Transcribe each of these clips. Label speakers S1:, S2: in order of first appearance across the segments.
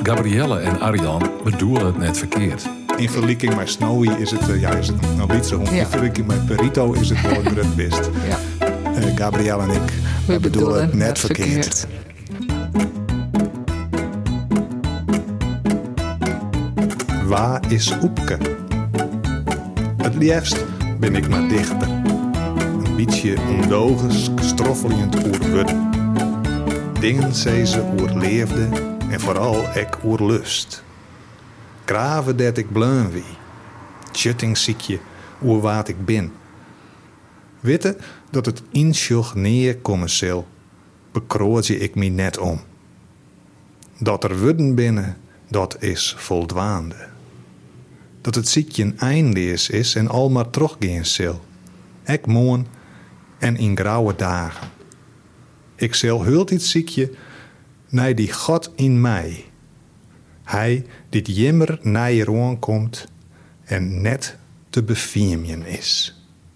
S1: Gabrielle en Arjan bedoelen het net verkeerd.
S2: In vergelijking met Snowy is het een liedse hond.
S3: Ja.
S2: In vergelijking met Perito is het wel het best.
S3: Ja.
S2: Gabrielle en ik we bedoelen het net verkeerd. Waar is Oepke? Het liefst ben ik maar dichter. Een beetje ondogens, stroffelend oer wurden. Dingen zei ze oer leefde en vooral ek oer lust. Graven dat ik bleun wie. Tjutting ziekje oer wat ik ben. Witte dat het insjoch neerkomen zal, bekroot je ik me net om. Dat er wudden binnen, dat is voldwaande. Dat het ziekje een eindlees is en al maar teruggaan zal. Ek moon en in grauwe dagen. Ik zal hult iets ziekje, naar die God in mij. Hij die jimmer naar je roon komt en net te befiemen is.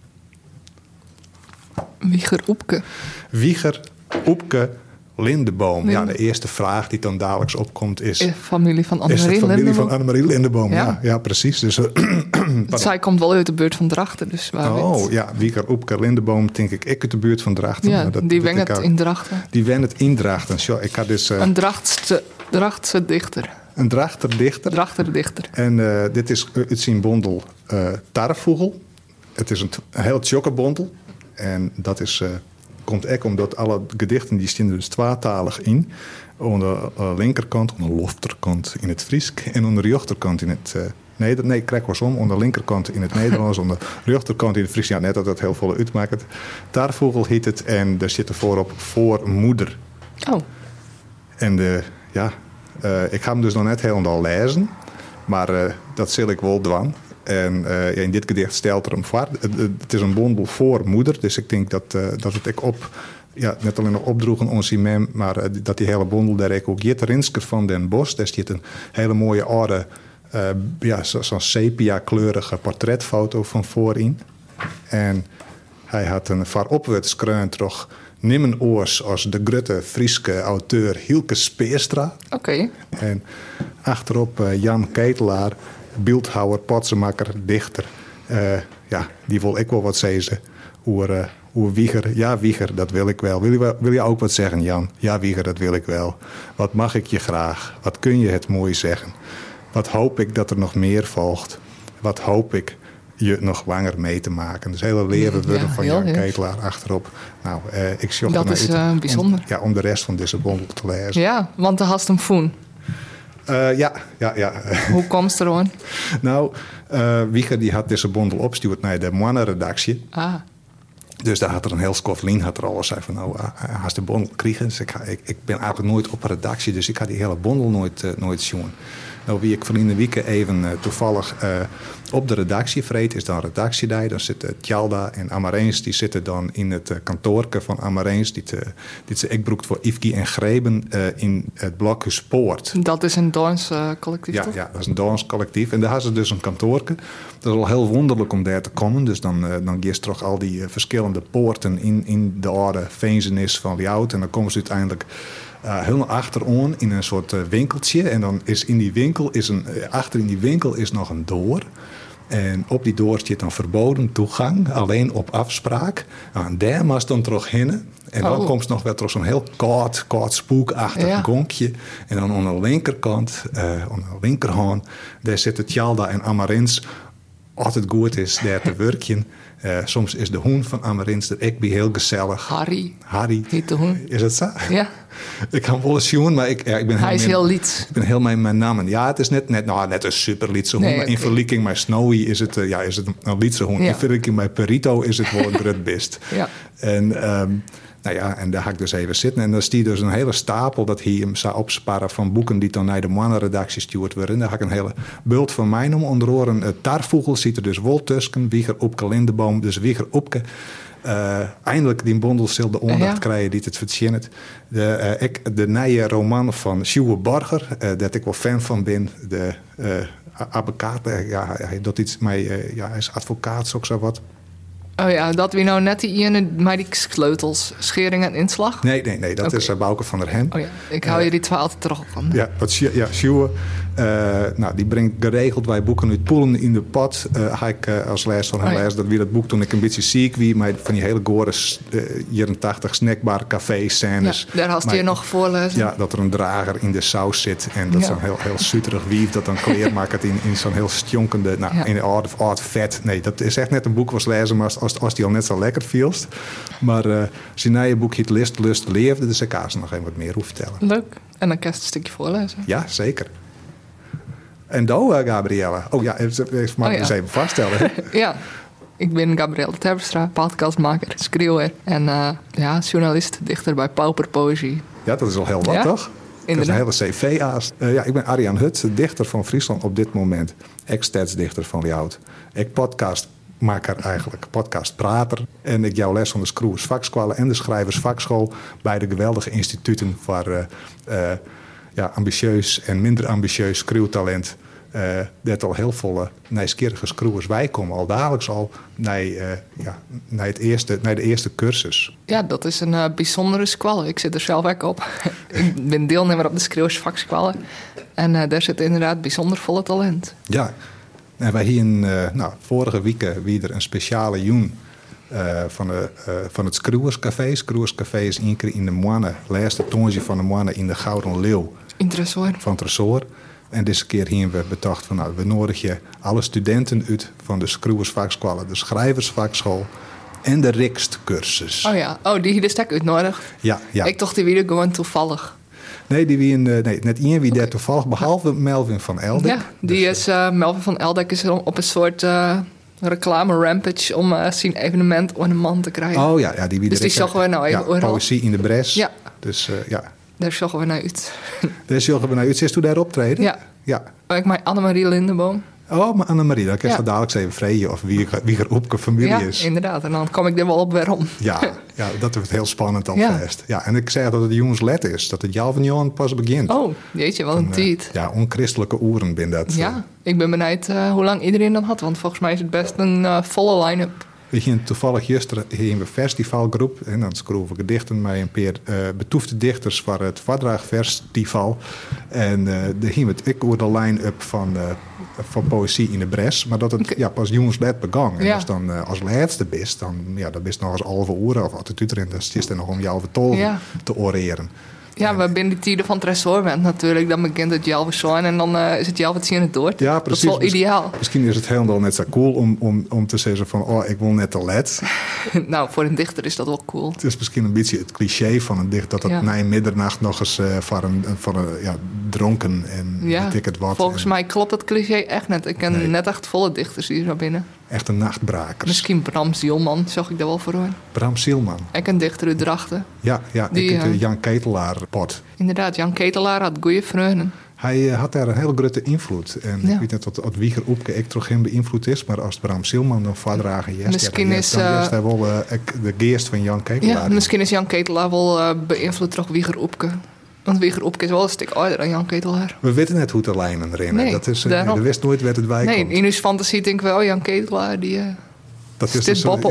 S3: Wieger Oepke.
S2: Wieger Oepke Lindeboom. Ja, de eerste vraag die dan dadelijks opkomt is...
S3: Familie van
S2: Is de
S3: Annemarie
S2: familie
S3: Lindeboom.
S2: van Annemarie Lindeboom.
S3: Ja.
S2: Ja, precies. Dus,
S3: Zij komt wel uit de buurt van Drachten, dus waar weet.
S2: ja, Wieger Oepke Lindeboom, denk ik uit de buurt van Drachten.
S3: Ja,
S2: Maar dat
S3: die
S2: weet
S3: wengt
S2: ik ook.
S3: in Drachten.
S2: Die wen het in Drachten. Zo, ik had dus
S3: Een Drachtse dichter.
S2: een Drachterdichter.
S3: Drachterdichter.
S2: En dit is uit zijn bondel Tarrevogel. Het is een heel tjokke bondel. En dat is, komt ook omdat alle gedichten die staan dus tweetalig in. Aan de linkerkant, aan de lofterkant in het Fries. En aan de rechterkant in het Nederlands. Nee, ik krijg wel om. Aan de linkerkant in het Nederlands. Aan de rechterkant in het Fries. Ja, net dat het heel veel uitmaakt. Tarrevogel heet het. En daar zit er voorop voor moeder.
S3: Oh,
S2: En ik ga hem dus nog net helemaal lezen. Maar dat zal ik wel doen. En in dit gedicht stelt er hem voor. Het is een bondel voor moeder. Dus ik denk dat het ik op... Ja, net alleen nog opdroegen onze mem. Maar dat die hele bondel daar ook Jitte Rinske van den Bos. Daar zit een hele mooie oude... zo'n sepia-kleurige portretfoto van voorin. En hij had een vooropwaarts kreun toch... Nimmen oors als de grote Frieske auteur Hielke Speerstra.
S3: oké.
S2: En achterop Jan Ketelaar, beeldhouwer, potsenmakker, dichter. Die wil ik wel wat zeggen. Oer Wieger. Ja, Wieger, dat wil ik wel. Wil je ook wat zeggen, Jan? Ja, Wieger, dat wil ik wel. Wat mag ik je graag? Wat kun je het mooi zeggen? Wat hoop ik dat er nog meer volgt? Wat hoop ik je nog langer mee te maken? Dus hele leven worden van
S3: heel
S2: Jan
S3: lief.
S2: Ketelaar achterop. Nou, ik zocht
S3: Dat
S2: ernaar
S3: is
S2: uit
S3: bijzonder.
S2: om de rest van deze bondel te lezen.
S3: Ja, want de hast hem voen.
S2: Ja.
S3: Hoe komt er aan?
S2: Nou, Wieger die had deze bondel opgestuurd naar de Moanne-redactie.
S3: Ah,
S2: Dus daar had er een heel skoflien had er alles zei van nou, als de bondel krijgen. Dus ik ben eigenlijk nooit op een redactie, dus ik had die hele bondel nooit zien. Nou, wie ik verleden week even toevallig op de redactie vreet, is dan redactiedag. Dan zitten Tjalda en Amareens, die zitten dan in het kantoorke van Amareens. Die ze broekt voor Ifki en Greben in het blokhuis Poort.
S3: dat is een danscollectief, toch?
S2: Ja, dat is een danscollectief. En daar hadden ze dus een kantoorke. Dat is wel heel wonderlijk om daar te komen. Dus dan geeft toch al die verschillende poorten in de oude veenzenis van Ljout. En dan komen ze uiteindelijk helemaal achterom in een soort winkeltje. En dan is in die winkel, achter in die winkel is nog een door. En op die door zit dan verboden toegang, alleen op afspraak. Nou, en daar was dan terug heen. En dan komt nog weer terug zo'n heel koud spookachtig gonkje. En dan aan de linkerkant, aan de linkerhand, daar zitten Tjalda en Amarins. Altijd goed is daar te werken. Soms is de hoen van Amarins er ook bij heel gezellig. Harry.
S3: Heet de hoen.
S2: Is het zo?
S3: Ja.
S2: Ik kan wel eens zien, maar ik ben
S3: Hij is heel lied.
S2: Ik ben heel mijn naam. Ja, het is net een super liedse hoen.
S3: Nee,
S2: maar in vergelijking met Snowy is het een liedse hoen.
S3: Ja.
S2: In vergelijking met Perito is het wel het best.
S3: Ja.
S2: En en daar ga ik dus even zitten. En dan zie je dus een hele stapel dat hij hem zou opsparen van boeken die dan naar de mannenredactie stuurd worden. En daar ga ik een hele bult van mij om. Onder oren Tarrevogel ziet er dus wel tussen. Wieger Oepke Lindeboom. Dus Wieger Oepke. Eindelijk die bondel zal de aandacht krijgen die het verdient. De nieuwe roman van Sjoerd Borger, dat ik wel fan van ben. De advocaat, hij doet iets mee, hij is advocaat, ook zo wat.
S3: Oh ja, dat wie nou net die ene met die sleutels, schering en inslag.
S2: Nee, dat
S3: Oké.
S2: is Bouke van der Hen.
S3: Oh ja, ik hou je die 12 terug van.
S2: Ja, Sjoerd, die brengt geregeld wij boeken uit Poelen in de pot. Ga ik als les van hem lezen. Dat weer dat boek toen ik een beetje ziek wie, maar van die hele gore jaren 80 snackbar café scènes.
S3: Ja, daar had je nog voorlezen.
S2: Ja, dat er een drager in de saus zit en dat zo'n heel suiterig wief dat dan kleer maakt in zo'n heel stjonkende, in oud vet. Nee, dat is echt net een boek was lezen, maar als die al net zo lekker vielst. Maar zijn je boek heet Lust leefde, dus ik kan ze nog even wat meer hoeven vertellen.
S3: Leuk. En dan kan je een stukje voorlezen.
S2: Ja, zeker. En Gabrielle. Oh ja, ik mag eens even vaststellen.
S3: Ja, ik ben Gabrielle Terpstra, podcastmaker, schreeuwer en journalist, dichter bij Pauper Poëzie.
S2: Ja, dat is al heel wat, toch? Dat is een hele cv-aast. Ik ben Arjan Hut, dichter van Friesland op dit moment. Ex-stadsdichter van Ljout. Ik podcastmaker eigenlijk, podcastprater. En ik jouw les van de Schroevers Vakschool en de Schrijvers Vakschool bij de geweldige instituten voor ambitieus en minder ambitieus schreeuwtalent. Dat al heel volle nieuwsgierige schroevers wij komen al dagelijks al naar de eerste cursus.
S3: Ja, dat is een bijzondere squalle. Ik zit er zelf ook op. Ik ben deelnemer op de Schreeuwersvaksqualle. En daar zit inderdaad bijzonder volle talent.
S2: Ja, en wij hier vorige week wie er een speciale joen van het Schreeuwerscafé. Schreeuwerscafé is één keer in de Moine, laatste toontje van de Moine in de Gouden Leeuw.
S3: Interessant.
S2: Van Tresor. En deze keer hebben we bedacht van we nodigen alle studenten uit van de Schreeuwersvakschool, de Schrijversvakschool en de Rikstcursus.
S3: Oh ja, die hier de stek uitnodigd.
S2: Ja.
S3: Ik dacht die weer gewoon toevallig.
S2: Nee, net één wie daar toevallig, behalve Melvin van Eldek.
S3: Ja, die is Melvin van Eldek is op een soort reclame-rampage om zijn evenement onder de man te krijgen.
S2: Oh ja, die wie
S3: dus die zogen we nou even overal.
S2: Poëzie in de Bres.
S3: Ja.
S2: Dus
S3: daar zogen we naar uit.
S2: Daar zogen we naar uit. Zit u daar optreden?
S3: Ja. Ik mijn Annemarie Lindeboom.
S2: Oh, maar Annemarie, dan kan je dadelijk eens even vregen of wie er opke familie is.
S3: Ja, inderdaad. En dan kom ik er wel op waarom.
S2: Ja, dat wordt heel spannend alvast. Ja, en ik zeg dat het de jongens let is. Dat het jaar van Johan pas begint.
S3: Oh, jeetje, wat een tijd.
S2: Ja, onchristelijke oeren ben dat.
S3: Ja, ik ben benieuwd hoe lang iedereen dat had. Want volgens mij is het best een volle line-up.
S2: We gingen toevallig gisteren in een festivalgroep. En dan schroeven we gedichten met een paar betoefde dichters voor het Vadraagfestival. En daar gingen we ook de line-up van Poëzie in de Bres. Maar dat het pas jongens net begon. En als dan als laatste bist, dan bist nog eens halve uur of wat het uiteindelijk. Dan is er nog om jou vertolken te oreren.
S3: Ja, we binnen die tijden van Tresor bent natuurlijk. Dan begint het Jalve zijn en dan is het Jalve zien het door.
S2: Ja, precies.
S3: Dat is wel ideaal.
S2: Misschien is het helemaal net zo cool om te zeggen van ik wil net te let.
S3: Nou, voor een dichter is dat wel cool.
S2: Het is misschien een beetje het cliché van een dichter dat het na middernacht nog eens van een dronken en weet ik het wat.
S3: Volgens mij klopt dat cliché echt net. Ik ken net echt volle dichters hier zo binnen.
S2: Echte nachtbrakers.
S3: Misschien Bram Zielman, zag ik daar wel voor hoor.
S2: Bram Zielman.
S3: Ik een dichter uit Drachten.
S2: Ja, ik heb Jan Ketelaar pot.
S3: Inderdaad, Jan Ketelaar had goede vrienden.
S2: Hij had daar een hele grote invloed. En ik weet niet of Wieger Oepke ik toch geen beïnvloed is, maar als Bram Zielman dan voordragen
S3: misschien is
S2: hij wel de geest van Jan Ketelaar.
S3: Ja, misschien is Jan Ketelaar wel beïnvloed door Wieger Oepke. Want Wieger Oepke is wel een stuk ouder dan Jan Ketelaar.
S2: We weten net hoe de lijnen erin.
S3: Nee,
S2: dat is, je wist nooit waar het bij komt.
S3: Nee, in uw fantasie denk ik wel, Jan Ketelaar die...
S2: dat is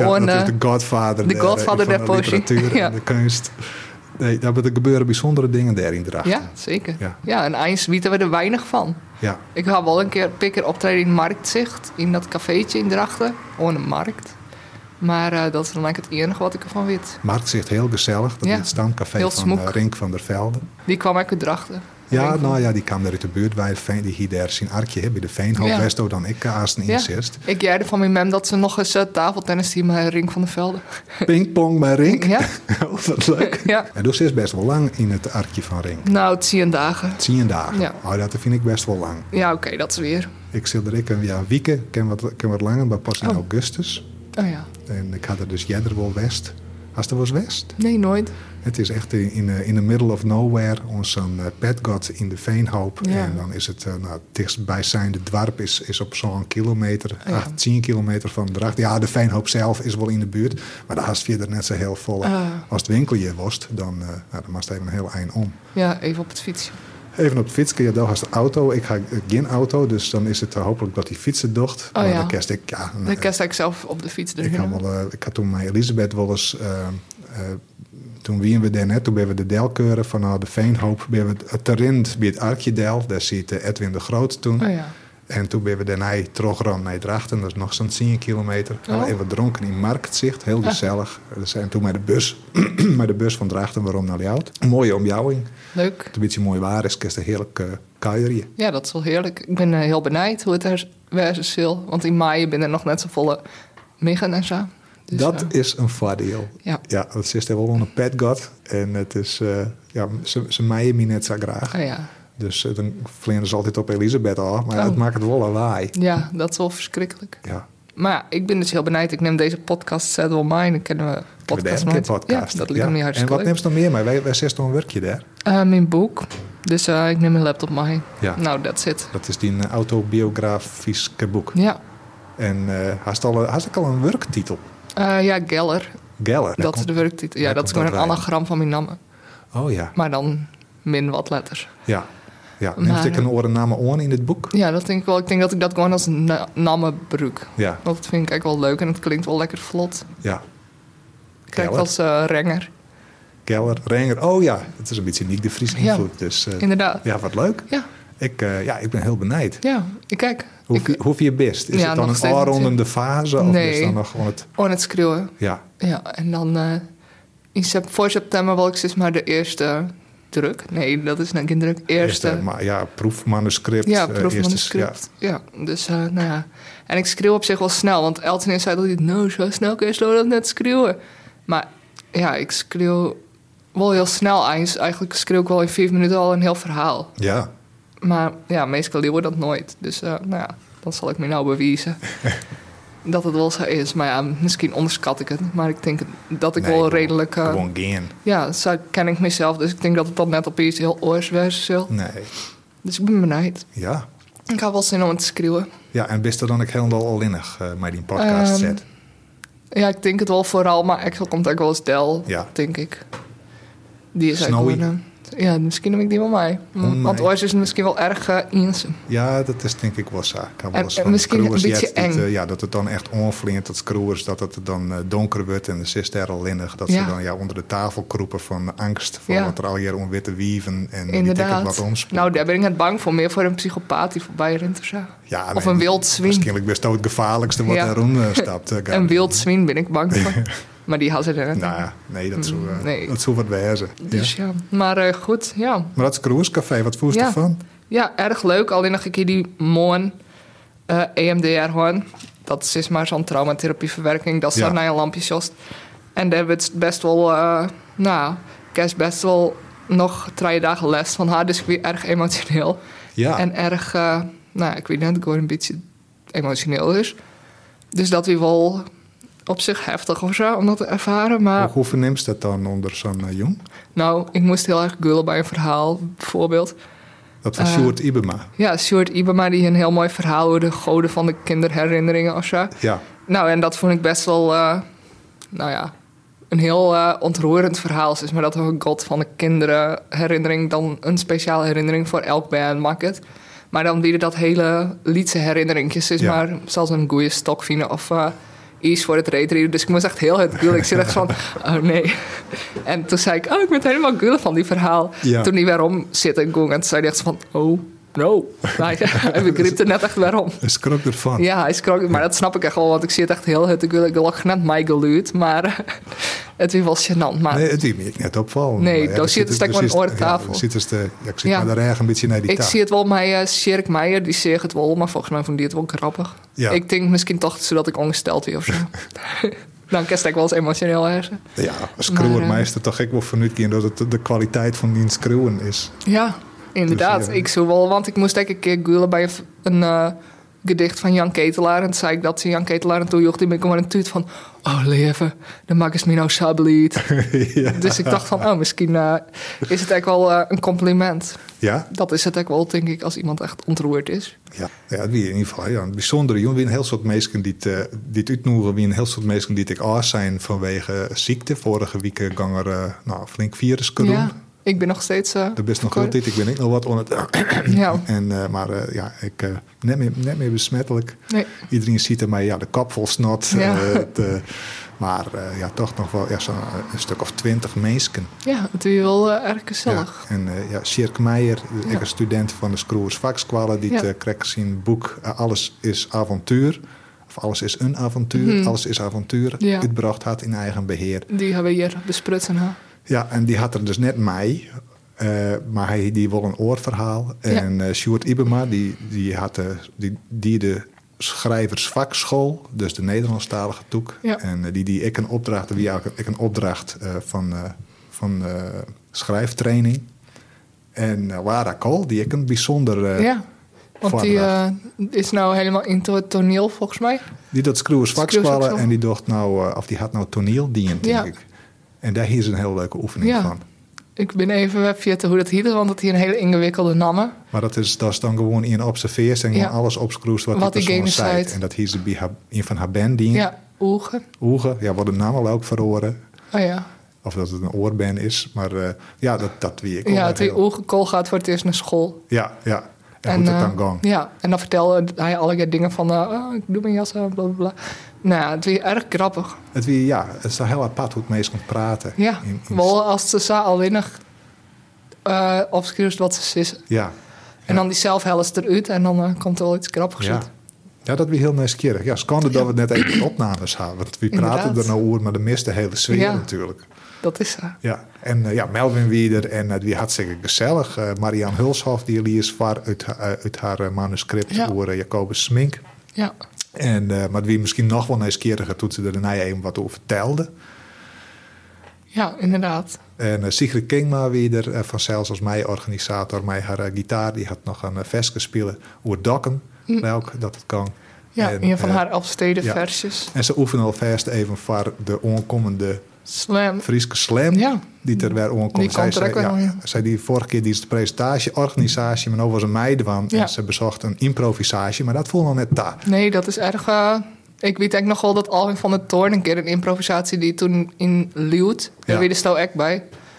S2: de godvader
S3: der poëzie.
S2: Literatuur en de kunst. Nee, er gebeuren bijzondere dingen daar in Drachten.
S3: Ja, zeker. Ja, en eens weten we er weinig van.
S2: Ja.
S3: Ik ga wel een keer optreden in Marktzicht, in dat cafeetje in Drachten. Gewoon een markt. Maar dat is dan eigenlijk het enige wat ik ervan weet.
S2: Marktzicht heel gezellig. Dat is het stamcafé van Rink van der Velde.
S3: Die kwam uit Drachten.
S2: Ja, die kwam daar uit de buurt bij die hier daar zijn arkje bij de Veenhoop Westo dan ik als een incest.
S3: Ik jijde van mijn mem dat ze nog eens tafeltennis team met Rink van der Velde.
S2: Pingpong bij Rink?
S3: Ja.
S2: Oh, wat leuk.
S3: Ja.
S2: En dus is best wel lang in het arkje van Rink.
S3: Nou, 10 dagen.
S2: 10 dagen?
S3: Ja.
S2: Oh, dat vind ik best wel lang.
S3: Ja, oké, dat is weer.
S2: Ik zit er een week, ken wat langer, maar pas in augustus.
S3: Oh ja.
S2: En ik had er dus jeder wel west. Hast er wel eens west?
S3: Nee, nooit.
S2: Het is echt in the middle of nowhere. Zo'n petgot in de Veenhoop. Ja. En dan is het dichtstbijzijnde dorp is op zo'n kilometer. 10 kilometer van Drachten. Ja, de Veenhoop zelf is wel in de buurt. Maar daar is verder net zo heel vol. Als het winkelje was, dan moest even een heel eind om.
S3: Ja, even op het fietsje.
S2: Even op het fietsje. Ja, daar was de auto. Ik ga geen auto, dus dan is het hopelijk dat die fietsen docht.
S3: Oh,
S2: maar
S3: ja.
S2: dan kerst ik... Ja,
S3: Dan kerst ik zelf op de fiets.
S2: ik had toen met Elisabeth wel eens... toen wien we daar net, toen ben we de Delkeuren van de Veenhoop. Ben we het Terrind bij het Arkjedel. Daar ziet Edwin de Groot toen.
S3: Oh ja.
S2: En toen ben we daarna teruggegaan naar Drachten. Dat is nog zo'n 10 kilometer.
S3: Oh.
S2: Even dronken in Marktzicht. Heel gezellig. En toen met de bus van Drachten waarom naar Ljout. Een mooie omjouwing.
S3: Leuk.
S2: Het een beetje mooi waar is. Kerst heerlijk kuierje.
S3: Ja, dat is wel heerlijk. Ik ben heel benijd hoe het er wezen zal. Want in mei ben er nog net zo volle miggen en zo. Dus,
S2: dat is een voordeel.
S3: Ja.
S2: Ja, dat is er wel een pet god. En het is... ze maaien me net zo graag.
S3: Oh, ja.
S2: Dus dan vliegen ze altijd op Elisabeth af. Maar het maakt het wel lawaai.
S3: Ja, dat is wel verschrikkelijk.
S2: Ja.
S3: Maar ja, ik ben dus heel benijd. Ik neem deze podcast zet wel mee. Dan kennen we podcast nooit.
S2: podcast.
S3: Ja, dat lijkt me hartstikke
S2: En wat
S3: leuk.
S2: neemt ze nog meer mee? Wij zitten een werkje daar.
S3: Mijn boek. Dus ik neem mijn laptop mee.
S2: Ja.
S3: Nou, that's it.
S2: Dat is die autobiografisch boek.
S3: Ja.
S2: En had ik al een werktitel?
S3: Ja, Geller.
S2: Geller.
S3: Dat is de werktitel. Ja,
S2: daar
S3: dat is
S2: komt
S3: gewoon een
S2: dat
S3: anagram van mijn naam.
S2: Oh ja.
S3: Maar dan min wat letters.
S2: Ja. Ja. Neemt
S3: Maar,
S2: ik een oren namen on in dit boek?
S3: Ja, dat denk ik wel. Ik denk dat ik dat gewoon als naam gebruik.
S2: Ja.
S3: Want dat vind ik eigenlijk wel leuk en het klinkt wel lekker vlot.
S2: Ja.
S3: Ik krijg
S2: Geller.
S3: als renger.
S2: Geller, Renger. Oh ja. Het is een beetje niet de Friese
S3: Ja.
S2: invloed. Dus,
S3: Inderdaad.
S2: ja, wat leuk.
S3: Ja,
S2: Ik ben heel benijd.
S3: ja. Ik kijk.
S2: Hoe je best? Is
S3: Ja,
S2: het dan
S3: nog
S2: een
S3: steeds
S2: afrondende fase? Of
S3: Nee.
S2: is dan nog gewoon het...
S3: Oh, het schreeuwen.
S2: Ja.
S3: Ja, en dan voor september wil ik steeds maar de eerste druk. Nee, dat is nou geen druk. Eerste.
S2: Maar ja, proefmanuscript.
S3: Ja,
S2: eerste-
S3: proefmanuscript. Ja, dus nou ja. En ik schreeuw op zich wel snel, want Elton zei altijd... Nou, zo snel kun je dat net schreeuwen. Maar ja, ik schreeuw wel heel snel. Eigenlijk schreeuw ik wel in 5 minuten al een heel verhaal.
S2: Ja.
S3: Maar ja, meestal leeuwen dat nooit. Dus nou ja, dan zal ik me nou bewijzen dat het wel zo is. Maar ja, misschien onderschat ik het. Maar ik denk dat ik
S2: Nee,
S3: wel
S2: gewoon-
S3: redelijk...
S2: Gewoon geen.
S3: ja, zo ken ik mezelf. Dus ik denk dat het dan net op iets heel oors wezen zal.
S2: Nee.
S3: Dus ik ben benijd.
S2: Ja.
S3: Ik had wel zin om het te schreeuwen.
S2: Ja, en bist er dan ook helemaal allinnig met die podcast zet?
S3: Ja, ik denk het wel vooral. Maar Axel komt ook wel eens Del,
S2: Ja.
S3: denk ik. Die is
S2: Snowy.
S3: eigenlijk gewoon... ja, misschien neem ik die wel mee. Want oors is het misschien wel erg eenzaam.
S2: Ja, dat is denk ik wel zo. Ik kan wel
S3: En-
S2: eens
S3: en
S2: van
S3: misschien
S2: screwers
S3: een beetje
S2: jet,
S3: eng.
S2: ja, dat het dan echt onvliegt, dat screwers, dat het dan donker wordt en de zit er al innig. Dat
S3: Ja.
S2: ze dan onder de tafel kroepen van angst. Van
S3: Ja.
S2: wat er al hier om witte wieven en die
S3: Inderdaad.
S2: tikken wat omspoelen.
S3: Nou, daar ben ik net bang voor. Meer voor een psychopaat die voorbij rent of zo.
S2: Ja,
S3: Of
S2: nee,
S3: een wild zwien.
S2: Waarschijnlijk best ook het gevaarlijkste wat
S3: Ja.
S2: er rond stapt.
S3: Een wild zwien ben ik bang voor. Maar die had ze er net.
S2: Nou ja, nee, dat zou,
S3: Nee.
S2: dat zou wat wezen.
S3: Dus ja. Maar goed, ja.
S2: Maar dat Screwerscafé, wat voest
S3: Ja.
S2: ervan?
S3: Ja, erg leuk. Alleen nog een keer die mooie EMDR gewoon. Dat is maar zo'n traumatherapieverwerking. Dat staat
S2: Ja.
S3: naar een lampje jost. En daar werd best wel... ik heb best wel nog 3 dagen les van haar. Dus ik ben erg emotioneel.
S2: Ja.
S3: En erg... ik weet niet, ik word een beetje emotioneel dus. Dus dat weer wel op zich heftig of zo, om dat te ervaren. Maar
S2: Hoe verneemt ze dat dan onder zo'n jong?
S3: nou, ik moest heel erg gullen bij een verhaal, bijvoorbeeld.
S2: Dat van Sjoerd Ibema.
S3: Ja, Sjoerd Ibema, die een heel mooi verhaal over de goden van de kinderherinneringen of zo.
S2: Ja.
S3: Nou, en dat vond ik best wel, een heel ontroerend verhaal. Dus maar dat een god van de kinderherinnering dan een speciale herinnering voor elk band maakt. Maar dan bieden dat hele liedse herinneringetjes. Is
S2: Ja.
S3: maar zelfs een goede stokvinden of iets voor het reetrieden. Dus ik moest echt heel het gullen. Ik zit echt van, oh nee. En toen zei ik, ik ben helemaal gullen van die verhaal.
S2: Ja.
S3: Toen hij waarom zit en ging. En toen zei hij echt van, oh no. Hij begreep er net echt waarom.
S2: Een schrok ervan.
S3: Ja, hij schrok. Maar dat snap ik echt wel. Want ik zie het echt heel het gullen. Ik lag net mij geluid. Maar het is wel gênant. Maar
S2: Nee, het is me net opvallen.
S3: Nee,
S2: Maar
S3: daar zit een stuk
S2: dus
S3: maar een
S2: is-
S3: oortafel.
S2: Ja, ik zit
S3: Ja.
S2: maar daar erg een beetje naar die
S3: ik
S2: taal.
S3: zie het wel bij Sjerk Meijer. Die zegt het wel. Maar volgens mij vond die het wel grappig.
S2: Ja.
S3: Ik denk misschien toch zodat ik ongesteld weer of zo. Dan kan ik wel eens emotioneel hersen.
S2: Ja, een screwermeister
S3: Maar,
S2: toch ik wel vanuit gaan dat het de kwaliteit van die screwen is.
S3: Ja, inderdaad.
S2: Dus, ja. Ik
S3: Ik zou wel, want ik moest een keer googlen bij een gedicht van Jan Ketelaar. En toen zei ik dat Jan Ketelaar en toen jocht hij me gewoon een tuut van... Oh, leven, dan maak eens me nou sabelied.
S2: Ja.
S3: Dus ik dacht van, misschien is het eigenlijk wel een compliment.
S2: Ja?
S3: Dat is het eigenlijk wel, denk ik, als iemand echt ontroerd is.
S2: Ja, het wie in ieder geval ja, een bijzondere jongen. Wie een heel soort mensen die het uitnoemen. Wie een heel soort mensen die ik aas zijn vanwege ziekte. Vorige week gang er flink virus
S3: Ja. Ik ben nog steeds...
S2: Er best nog veel tijd. Ik ben ik nog wat on het...
S3: Ja.
S2: Ik net meer besmettelijk.
S3: Nee.
S2: Iedereen ziet er mij de kop vol snot.
S3: Ja.
S2: Toch nog wel zo'n een stuk of 20 mensen.
S3: Ja, het is wel erg gezellig.
S2: Ja. En Sjerk Meijer, een student van de Scroers Vakskwallen, die kreeg zijn boek Alles is avontuur. Of Alles is een avontuur. Alles is avontuur. Uitgebracht had in eigen beheer.
S3: Die hebben we hier besprutsen.
S2: Ja, en die had er dus net mij. Maar hij die wil een oorverhaal. En Sjoerd Ibema, die had de schrijversvakschool, dus de Nederlandstalige toek. Ja. En die ik een opdracht, een opdracht van schrijftraining. En Lara Kool, die ik een bijzonder
S3: want die is nou helemaal in het toneel volgens mij.
S2: Die dat Scroers Vakskwallen en die dacht die had nou toneeldient, denk ik. En daar is een heel leuke oefening van.
S3: Ik ben even webvietten hoe dat hiet, want het hier een hele ingewikkelde naam. Maar
S2: dat is dan gewoon in observeert en gewoon alles opschroest wat die persoon zei. En dat hier ze bij een van haar band dient.
S3: Ja, Oege.
S2: Oege, wat de naam al ook verhoren.
S3: Oh ja.
S2: Of dat het een oorband is, maar dat wie ik.
S3: Ja, het Oege Kool gaat voor het eerst naar school.
S2: Ja. En hoe het dan gang.
S3: Ja, en dan vertelde hij allerlei dingen van... ik doe mijn jas aan, bla, bla, bla. Nou ja, het was erg grappig.
S2: Het is heel apart hoe het meest komt praten.
S3: Ja, wel als ze al weinig opschrijft wat ze is.
S2: Ja.
S3: En dan die zelfhelst eruit en dan komt er wel iets grappigs uit.
S2: Ja, dat was heel nieuwsgierig. Ja, schande dat we net even opnames hadden. Want we praten er nou over, maar de miste hele sfeer natuurlijk.
S3: Dat is zo.
S2: Ja, en Melvin Wieder en het was hartstikke gezellig. Marianne Hulshoff, die lees var uit haar manuscript over Jacobus Smink.
S3: Ja.
S2: En, maar het was misschien nog wel nieuwsgieriger toen ze er daarna even wat over vertelde.
S3: Ja, inderdaad.
S2: En Sigrid Kingma weer van zelfs als mij organisator, mij haar gitaar, die had nog een vers gespeeld over dokken, welk dat het kan.
S3: Ja, en, een van haar Elfsteden versjes.
S2: En ze oefenen alvast even voor de onkomende
S3: Slam.
S2: Frieske Slam, die er weer onkomt. Zij die vorige keer die presentatie, organisatie, maar nu was een meiden van. En ze bezocht een improvisatie, maar dat voelde nog net daar.
S3: Nee, dat is erg... ik weet eigenlijk nog wel dat Alwin van der Toorn een keer een improvisatie die toen in Leeuwarden, daar weet je ook bij.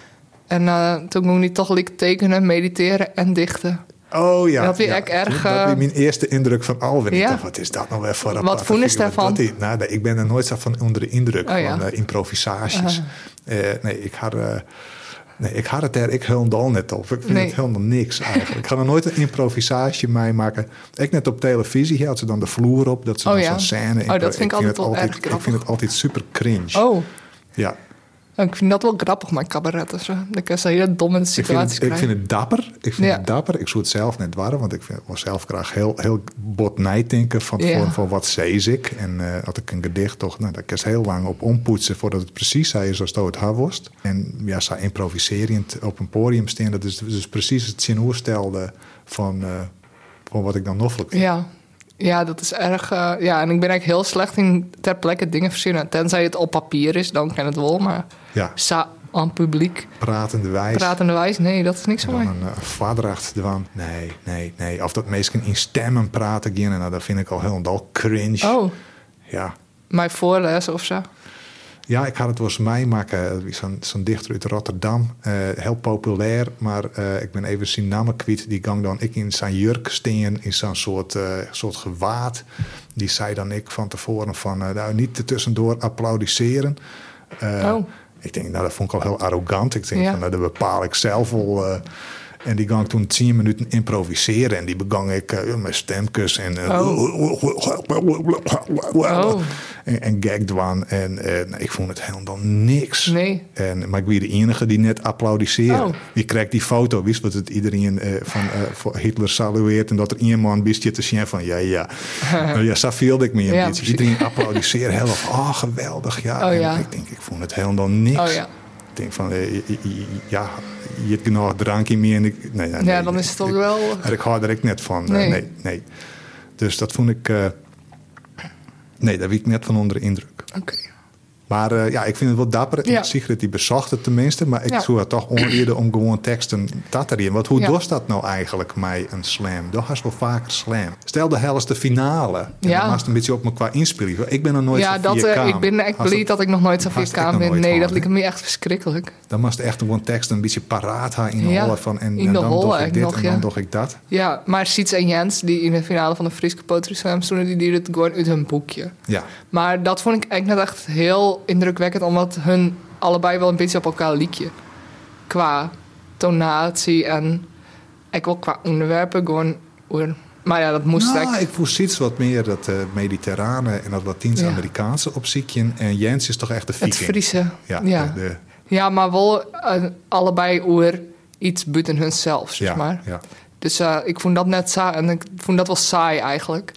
S3: En toen moest hij toch tekenen, mediteren en dichten.
S2: Oh ja.
S3: Dat was erg...
S2: Dat was mijn eerste indruk van Alwin. Ik dacht, wat is dat nou weer voor een...
S3: Wat vond je daarvan?
S2: Ik ben er nooit zo van onder de indruk van improvisaties. Ik had het er helemaal net op. Ik vind het helemaal niks eigenlijk. Ik ga er nooit een improvisatie mee maken. Ik net op televisie had ze dan de vloer op. Dat ze dan zo'n scène...
S3: dat vind ik altijd wel erg grappig.
S2: Ik vind het altijd super cringe.
S3: Oh.
S2: Ja.
S3: Ik vind dat wel grappig, mijn cabaretten. Dan kan ze hele domme situaties krijgen.
S2: Ik vind het dapper. Ik zou het zelf net waren, want ik wil zelf graag heel bot nadenken van wat zei ik. En had ik een gedicht toch, daar kan je heel lang op ompoetsen voordat het precies zei zoals het het haar was. En zo improviserend op een podium staan, dat is dus precies het zinhoorstelde van wat ik dan nog vind.
S3: Ja, dat is erg... en ik ben eigenlijk heel slecht in ter plekke dingen verzinnen. Tenzij het op papier is, dan kan het wel. Maar aan publiek...
S2: Pratende wijs,
S3: nee, dat is niks voor mij.
S2: Een vadracht ervan. Nee. Of dat mensen in stemmen praten gaan. Nou, dat vind ik al helemaal cringe.
S3: Oh.
S2: Ja.
S3: Mijn voorlezen of zo?
S2: Ja, ik had het volgens mij maken. Zo'n dichter uit Rotterdam. Heel populair, maar ik ben even zijn naam kwijt. Die gang dan ik in zijn jurk steen, in zo'n soort gewaad. Die zei dan ik van tevoren van niet ertussendoor applaudisseren. Ik denk, dat vond ik al heel arrogant. Ik denk van, dat bepaal ik zelf wel. En die gang toen 10 minuten improviseren. En die begon ik met stemkus en... En gagdwan. En ik vond het helemaal niks.
S3: Nee.
S2: Maar ik was de enige die net applaudisseerde. Die kreeg die foto, wist wat het iedereen voor Hitler salueert. En dat er iemand wist te zien van ja. Zo voelde ik me een beetje. Iedereen applaudisseerde heel erg. Geweldig. Ja. En ik denk, ik vond het helemaal niks. Ik denk van, je hebt genoeg drankje meer. En nee,
S3: dan is het toch wel...
S2: Ik hou er net van. Nee. Dus dat vond ik... Nee, daar werd ik net van onder de indruk.
S3: Oké.
S2: Maar ik vind het wel dapper.
S3: Ja.
S2: Sigrid die bezocht het tenminste. Maar ik
S3: Ja.
S2: zou het toch onreden om gewoon teksten te erin. Want hoe
S3: Ja.
S2: doet dat nou eigenlijk met een slam? Dat is wel vaker slam. Stel de hel is de finale. En
S3: Ja.
S2: dan was een beetje op me qua inspelen. Ik ben er nooit
S3: Ja,
S2: zo 4K.
S3: ik ben echt blij dat ik nog nooit zo
S2: Hast ik
S3: 4K
S2: nog
S3: ben.
S2: nooit
S3: Nee,
S2: gehad,
S3: dat liep
S2: hè?
S3: me echt verschrikkelijk.
S2: Dan moest echt gewoon teksten een beetje paraat hebben in de
S3: Ja,
S2: holle van. En
S3: in de
S2: dan
S3: holle
S2: doe ik dit
S3: nog,
S2: en
S3: ja.
S2: dan doe ik dat.
S3: Ja, maar Siets en Jens, die in de finale van de Friese Poetry Slam stonden, die deden het gewoon uit hun boekje.
S2: Ja.
S3: Maar dat vond ik eigenlijk net echt heel indrukwekkend, omdat hun allebei wel een beetje op elkaar liekje. Qua tonatie en ik wel qua onderwerpen gewoon. Maar ja, dat moest
S2: Nou, ik voel iets wat meer dat mediterrane en dat Latijns-Amerikaanse opziekje. En Jens is toch echt de
S3: het
S2: viking.
S3: Friese.
S2: Ja,
S3: Ja. Ja, maar wel allebei oer iets buiten hunzelf, zeg maar.
S2: Ja.
S3: Dus ik vond dat net saai. En ik vond dat wel saai eigenlijk.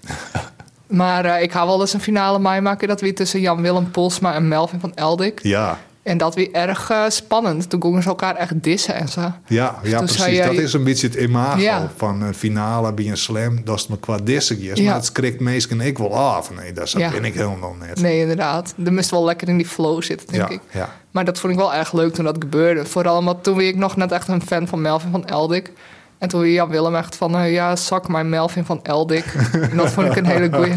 S3: Maar ik ga wel eens een finale meemaken dat we tussen Jan-Willem Polsma en Melvin van Eldik.
S2: Ja.
S3: En dat weer erg spannend. Toen gingen ze elkaar echt dissen en zo.
S2: Ja,
S3: Dus toen
S2: precies.
S3: zei jij-
S2: Dat is een beetje het imago
S3: Ja.
S2: van een finale bij een slam. Dat is me qua dissen is.
S3: Ja.
S2: Maar het schrikt meestal ik wel af. Nee, dat
S3: Ja.
S2: ben ik helemaal net.
S3: Nee, inderdaad. Er moest wel lekker in die flow zitten, denk
S2: Ja,
S3: ik.
S2: ja.
S3: Maar dat vond ik wel erg leuk toen dat gebeurde. Vooral omdat toen was ik nog net echt een fan van Melvin van Eldik. En toen was Jan-Willem echt van, zak maar Melvin van Eldik. En dat vond ik een hele goeie.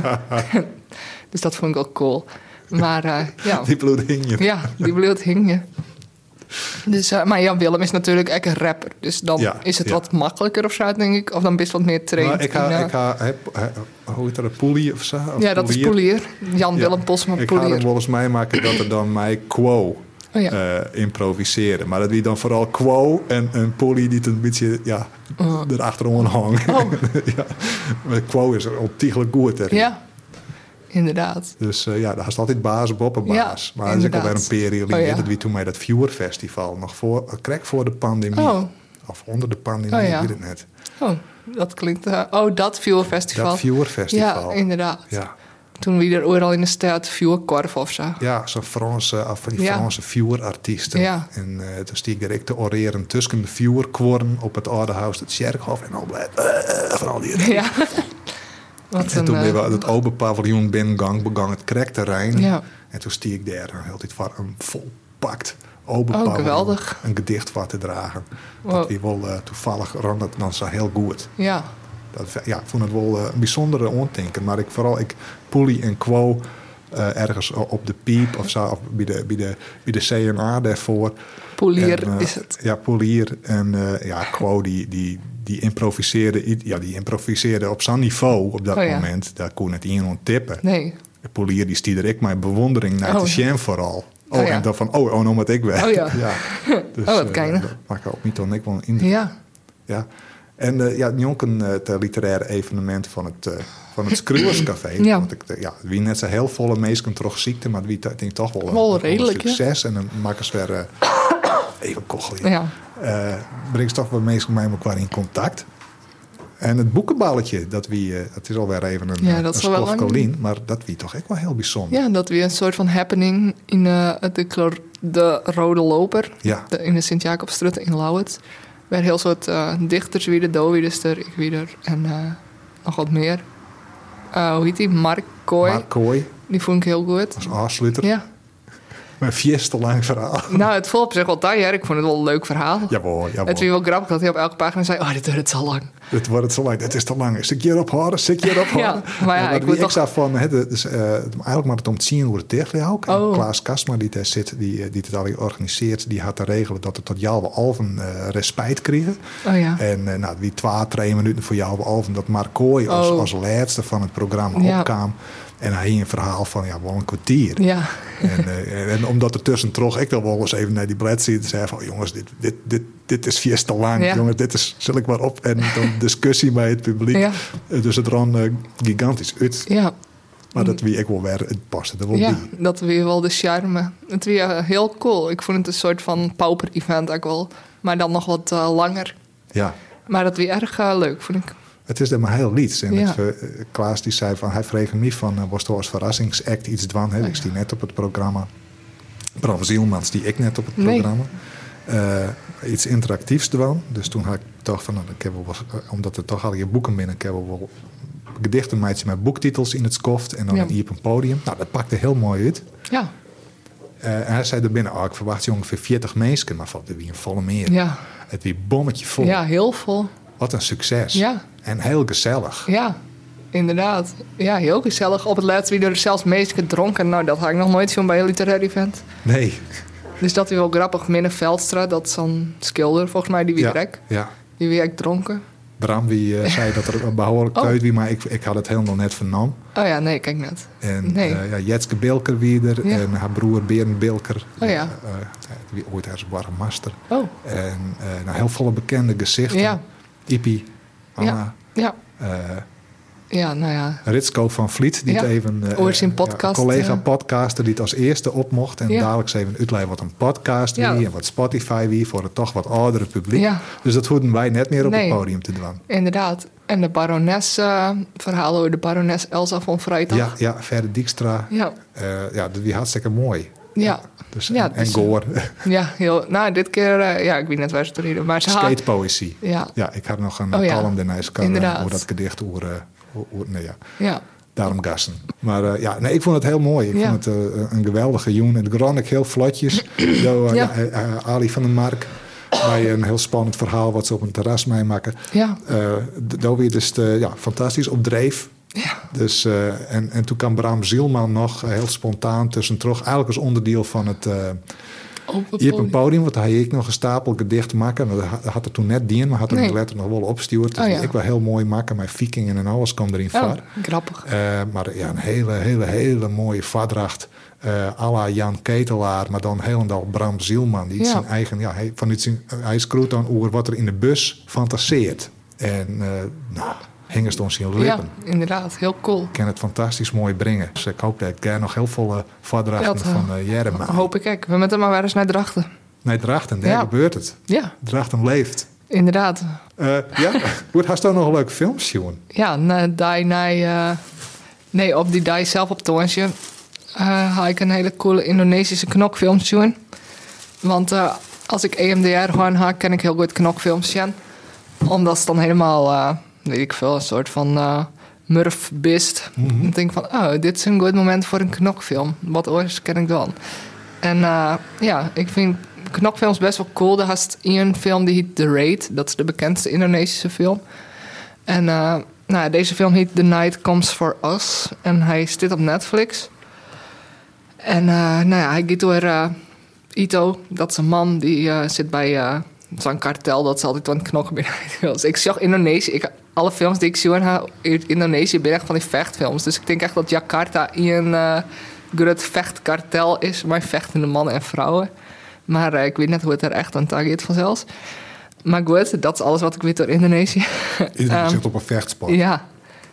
S3: Dus dat vond ik wel cool. Maar ja,
S2: Die bloed hing je.
S3: ja, die bloed hing je. Dus, maar Jan-Willem is natuurlijk echt een rapper. Dus dan
S2: Ja,
S3: is het
S2: ja.
S3: wat makkelijker of zo, denk ik. Of dan best wat meer traint.
S2: Maar hoe heet dat, een poelie of zo? Of
S3: ja, dat is Poelier. Jan-Willem Posma
S2: Ik ga hem
S3: Poelier.
S2: volgens mij maken dat er dan mij quo
S3: Oh ja.
S2: improviseren. Maar dat wie dan vooral quo en een polie die het een beetje erachterom hangt.
S3: Oh.
S2: Ja. Maar quo is ontiegelijk goed. Hè.
S3: Ja, inderdaad.
S2: Dus daar is altijd baas op een baas.
S3: Ja,
S2: maar dat is ook alweer
S3: inderdaad.
S2: een periode.
S3: Oh, ja.
S2: Dat wie toen mij dat Viewer Festival nog voor de pandemie.
S3: Oh.
S2: Of onder de pandemie,
S3: Oh, ja.
S2: ik weet het net.
S3: Oh, dat klinkt... dat Viewer Festival.
S2: Dat Viewer Festival.
S3: Ja, inderdaad.
S2: Ja.
S3: Toen wie er overal in de stad Viewerkorf of zo.
S2: Ja, zo'n Franse, of van die
S3: Ja.
S2: Franse viewer-artiesten.
S3: Ja.
S2: En toen stieg ik direct te oreren tussen de viewerkorn op het oude huis, het Sjerkhof. En al blijft vooral die.
S3: Ja. Wat
S2: En toen
S3: een,
S2: ben we het open paviljoen binnengang, begang het krekterrein.
S3: Ja.
S2: En toen stieg ik daar en hield dit voor een volpakt open
S3: Oh,
S2: paviljoen
S3: geweldig.
S2: een gedicht voor te dragen.
S3: Wow.
S2: Dat wie wel toevallig rond het dan zo heel goed.
S3: Ja.
S2: Ik vond het wel een bijzondere ontdenken. Maar ik Poelie en Quo ergens op de piep of zo, of bij de CNA daarvoor.
S3: Poelier
S2: En,
S3: is het.
S2: Ja, Poelier. En Quo die improviseerde op zo'n niveau op dat
S3: Oh ja.
S2: moment. Daar kon het iemand tippen.
S3: Nee.
S2: De Poelier die stierde ik mijn bewondering naar
S3: Oh.
S2: de Sjen vooral.
S3: Oh ja.
S2: En dan van, nou moet ik weg.
S3: Oh ja.
S2: Dus,
S3: Oh, wat geinig.
S2: dat maakt op mij toch ik wel een indruk.
S3: Ja.
S2: Ja. En Jonken, het literaire evenement van het Skruwerscafé.
S3: Ja.
S2: Want wie net zo heel volle mensen terug ziekte, maar wie denk toch wel
S3: Wel
S2: een
S3: redelijk,
S2: succes. En dan maken ze weer even kochelen.
S3: Ja.
S2: Brengt ze toch wel mensen met elkaar in contact. En het boekenballetje, het is alweer even een,
S3: Ja, dat is wel lang.
S2: Colleen, maar dat wie toch echt wel heel bijzonder.
S3: Ja, dat weer een soort van happening in de Rode Loper.
S2: Ja.
S3: In de Sint-Jacobstrut in Lauwert. Waar heel soort dichters wie er, Do wie er, ik wie er en nog wat meer. Hoe heet die? Mark Kooi.
S2: Mark Kooi
S3: Die vond ik heel goed.
S2: als afsluiter.
S3: Ja.
S2: Met 4 te lang verhaal.
S3: Nou, het voelt op zich wel taaier. Ik vond het wel een leuk verhaal.
S2: Jawel.
S3: Het was wel grappig dat hij op elke pagina zei... dit duurt zo lang.
S2: Het wordt het zo lang. Het is te lang. Zit je hierop horen?
S3: Ja, maar ja, ik
S2: ik
S3: moet toch...
S2: zag van... eigenlijk maar het om te zien hoe het tegen ook. En
S3: Oh.
S2: Klaas Kastma, die daar zit, die het al organiseert... die had te regelen dat er tot jou wel Alven respijt kregen.
S3: Oh ja.
S2: En wie 2-3 minuten voor jou wel Alven... dat Mark Kooi als laatste van het programma
S3: Ja.
S2: opkwam... En hij een verhaal van wel een kwartier.
S3: Ja.
S2: En omdat er tussen toch ik dan wel eens even naar die blad zie en zei van jongens, dit is vies te lang.
S3: Ja.
S2: Jongens, dit is zul ik maar op. En dan discussie bij het publiek.
S3: Ja.
S2: Dus het ran gigantisch uit.
S3: Ja.
S2: Maar dat wie ik wel weer, het paste er wel
S3: Ja,
S2: bij.
S3: dat weer wel de charme. Het weer heel cool. Ik vond het een soort van pauper-event ook wel. Maar dan nog wat langer.
S2: Ja.
S3: Maar dat weer erg leuk, vond ik.
S2: Het is er maar heel liets. En
S3: Ja.
S2: Klaas die zei van, hij vreeg me van, was er als verrassingsact iets dwan? Ik zie net op het programma. Bram Zielmans, die ik net op het
S3: Nee.
S2: programma. Iets interactiefs dwan. Dus toen had ik toch van, ik heb wel, omdat er toch al je boeken binnen, ik heb wel gedichten met boektitels in het skoft en dan
S3: Ja.
S2: hier op een podium. Nou, dat pakte heel mooi uit.
S3: Ja.
S2: En hij zei er binnen, ik verwacht je ongeveer 40 mensen. Maar het wie een volle meer.
S3: Ja.
S2: Het wie bommetje vol.
S3: Ja, heel vol.
S2: Wat een succes.
S3: Ja.
S2: En heel gezellig.
S3: Ja, inderdaad. Ja, heel gezellig. Op het laatst wie er zelfs meest gedronken. Nou, dat had ik nog nooit zien bij een literair event.
S2: Nee.
S3: Dus dat is wel grappig. Minne Veldstra, dat is zo'n schilder volgens mij, die wie trek.
S2: Ja.
S3: Die wie echt dronken.
S2: Bram wie zei dat er behoorlijk uit wie, maar ik had het helemaal net vernomen.
S3: Oh ja, nee, kijk net.
S2: En
S3: Nee.
S2: Jetske Bilker wie er.
S3: Ja.
S2: En haar broer Berend Bilker.
S3: Oh ja.
S2: Wie ooit als warmaster.
S3: Oh,
S2: En heel volle bekende gezichten.
S3: ja.
S2: Ipi, Anna,
S3: Ja. Ja, nou ja.
S2: Ritsko van Vliet, die
S3: Ja.
S2: het even...
S3: Ooit zijn podcast,
S2: collega-podcaster die het als eerste op mocht. En
S3: Ja.
S2: dadelijk even uitleggen wat een podcast
S3: Ja.
S2: wie en wat Spotify wie voor het toch wat oudere publiek.
S3: Ja.
S2: Dus dat hoeven wij net meer op
S3: Nee.
S2: het podium te doen.
S3: Inderdaad. En de barones, verhalen over de barones Elsa van Vrijdag.
S2: Ja, Verder Dijkstra.
S3: Ja.
S2: Dat wie hartstikke mooi.
S3: Ja.
S2: Dus,
S3: Ja,
S2: en
S3: dus-
S2: Goor.
S3: Ja, heel... Nou, dit keer... ja, ik weet net waar ze het reden. Maar ze had...
S2: Skatepoëzie.
S3: Ja.
S2: Ja, ik had nog een
S3: Oh ja.
S2: column daarnaast
S3: Inderdaad.
S2: hoe dat gedicht nee, ja.
S3: Ja.
S2: Daarom gassen. Maar nee, ik vond het heel mooi. Ik
S3: Ja.
S2: vond het een geweldige joen. Het begon ik heel vlotjes.
S3: Ja.
S2: Ali van den Mark. Bij een heel spannend verhaal wat ze op een terras meemaken.
S3: Ja.
S2: Daar weer dus fantastisch op dreef.
S3: Ja.
S2: Dus, en toen kwam Bram Zielman nog heel spontaan tussendoor. Eigenlijk als onderdeel van het... Je hebt een podium, want hij ik nog een stapel gedichten maken. Dat had er toen net dien, maar had er
S3: Nee.
S2: letter nog wel opgestuurd. Dus
S3: Oh, ja.
S2: ik wil heel mooi maken. Mijn vikingen en alles kwam erin
S3: Oh,
S2: voor.
S3: grappig.
S2: Maar ja, een hele mooie vadracht. À la Jan Ketelaar, maar dan helemaal Bram Zielman. Die
S3: Ja.
S2: zijn eigen, hij schroeit dan over wat er in de bus fantaseert. En hingen ze ons in lippen.
S3: Ja, inderdaad. Heel cool.
S2: Ik kan het fantastisch mooi brengen. Dus ik hoop dat ik daar nog heel veel vadrachten
S3: Dat,
S2: van Jere maak.
S3: Hoop ik ook. We moeten maar weer eens naar Drachten.
S2: Nee, Drachten, daar
S3: Ja.
S2: gebeurt het.
S3: Ja,
S2: Drachten leeft.
S3: inderdaad.
S2: Ja, goed, hast du nog een leuke films, Joen?
S3: Ja, nee, op die dag zelf op Toonsje had ik een hele coole Indonesische knokfilms zien. Want als ik EMDR gewoon ha, kan ik heel goed knokfilms zien. Omdat het dan helemaal, weet ik veel, een soort van murfbist.
S2: Mhm.
S3: Ik denk van, dit is een goed moment voor een knokfilm. Wat oors ken ik dan? En ja, ik vind knokfilms best wel cool. Er is een film die heet The Raid. Dat is de bekendste Indonesische film. En deze film heet The Night Comes For Us. En hij zit op Netflix. En hij gaat door Ito. Dat is een man die zit bij zo'n kartel. Dat is altijd aan het knokken binnen. Dus ik zag Indonesië. Alle films die ik zie in Indonesië ben echt van die vechtfilms. Dus ik denk echt dat Jakarta een groot vechtkartel is. Maar vechtende mannen en vrouwen. Maar ik weet net hoe het er echt aan toe gaat vanzelfs. Maar goed, dat is alles wat ik weet door Indonesië.
S2: Iedereen zit op een vechtsport.
S3: Ja.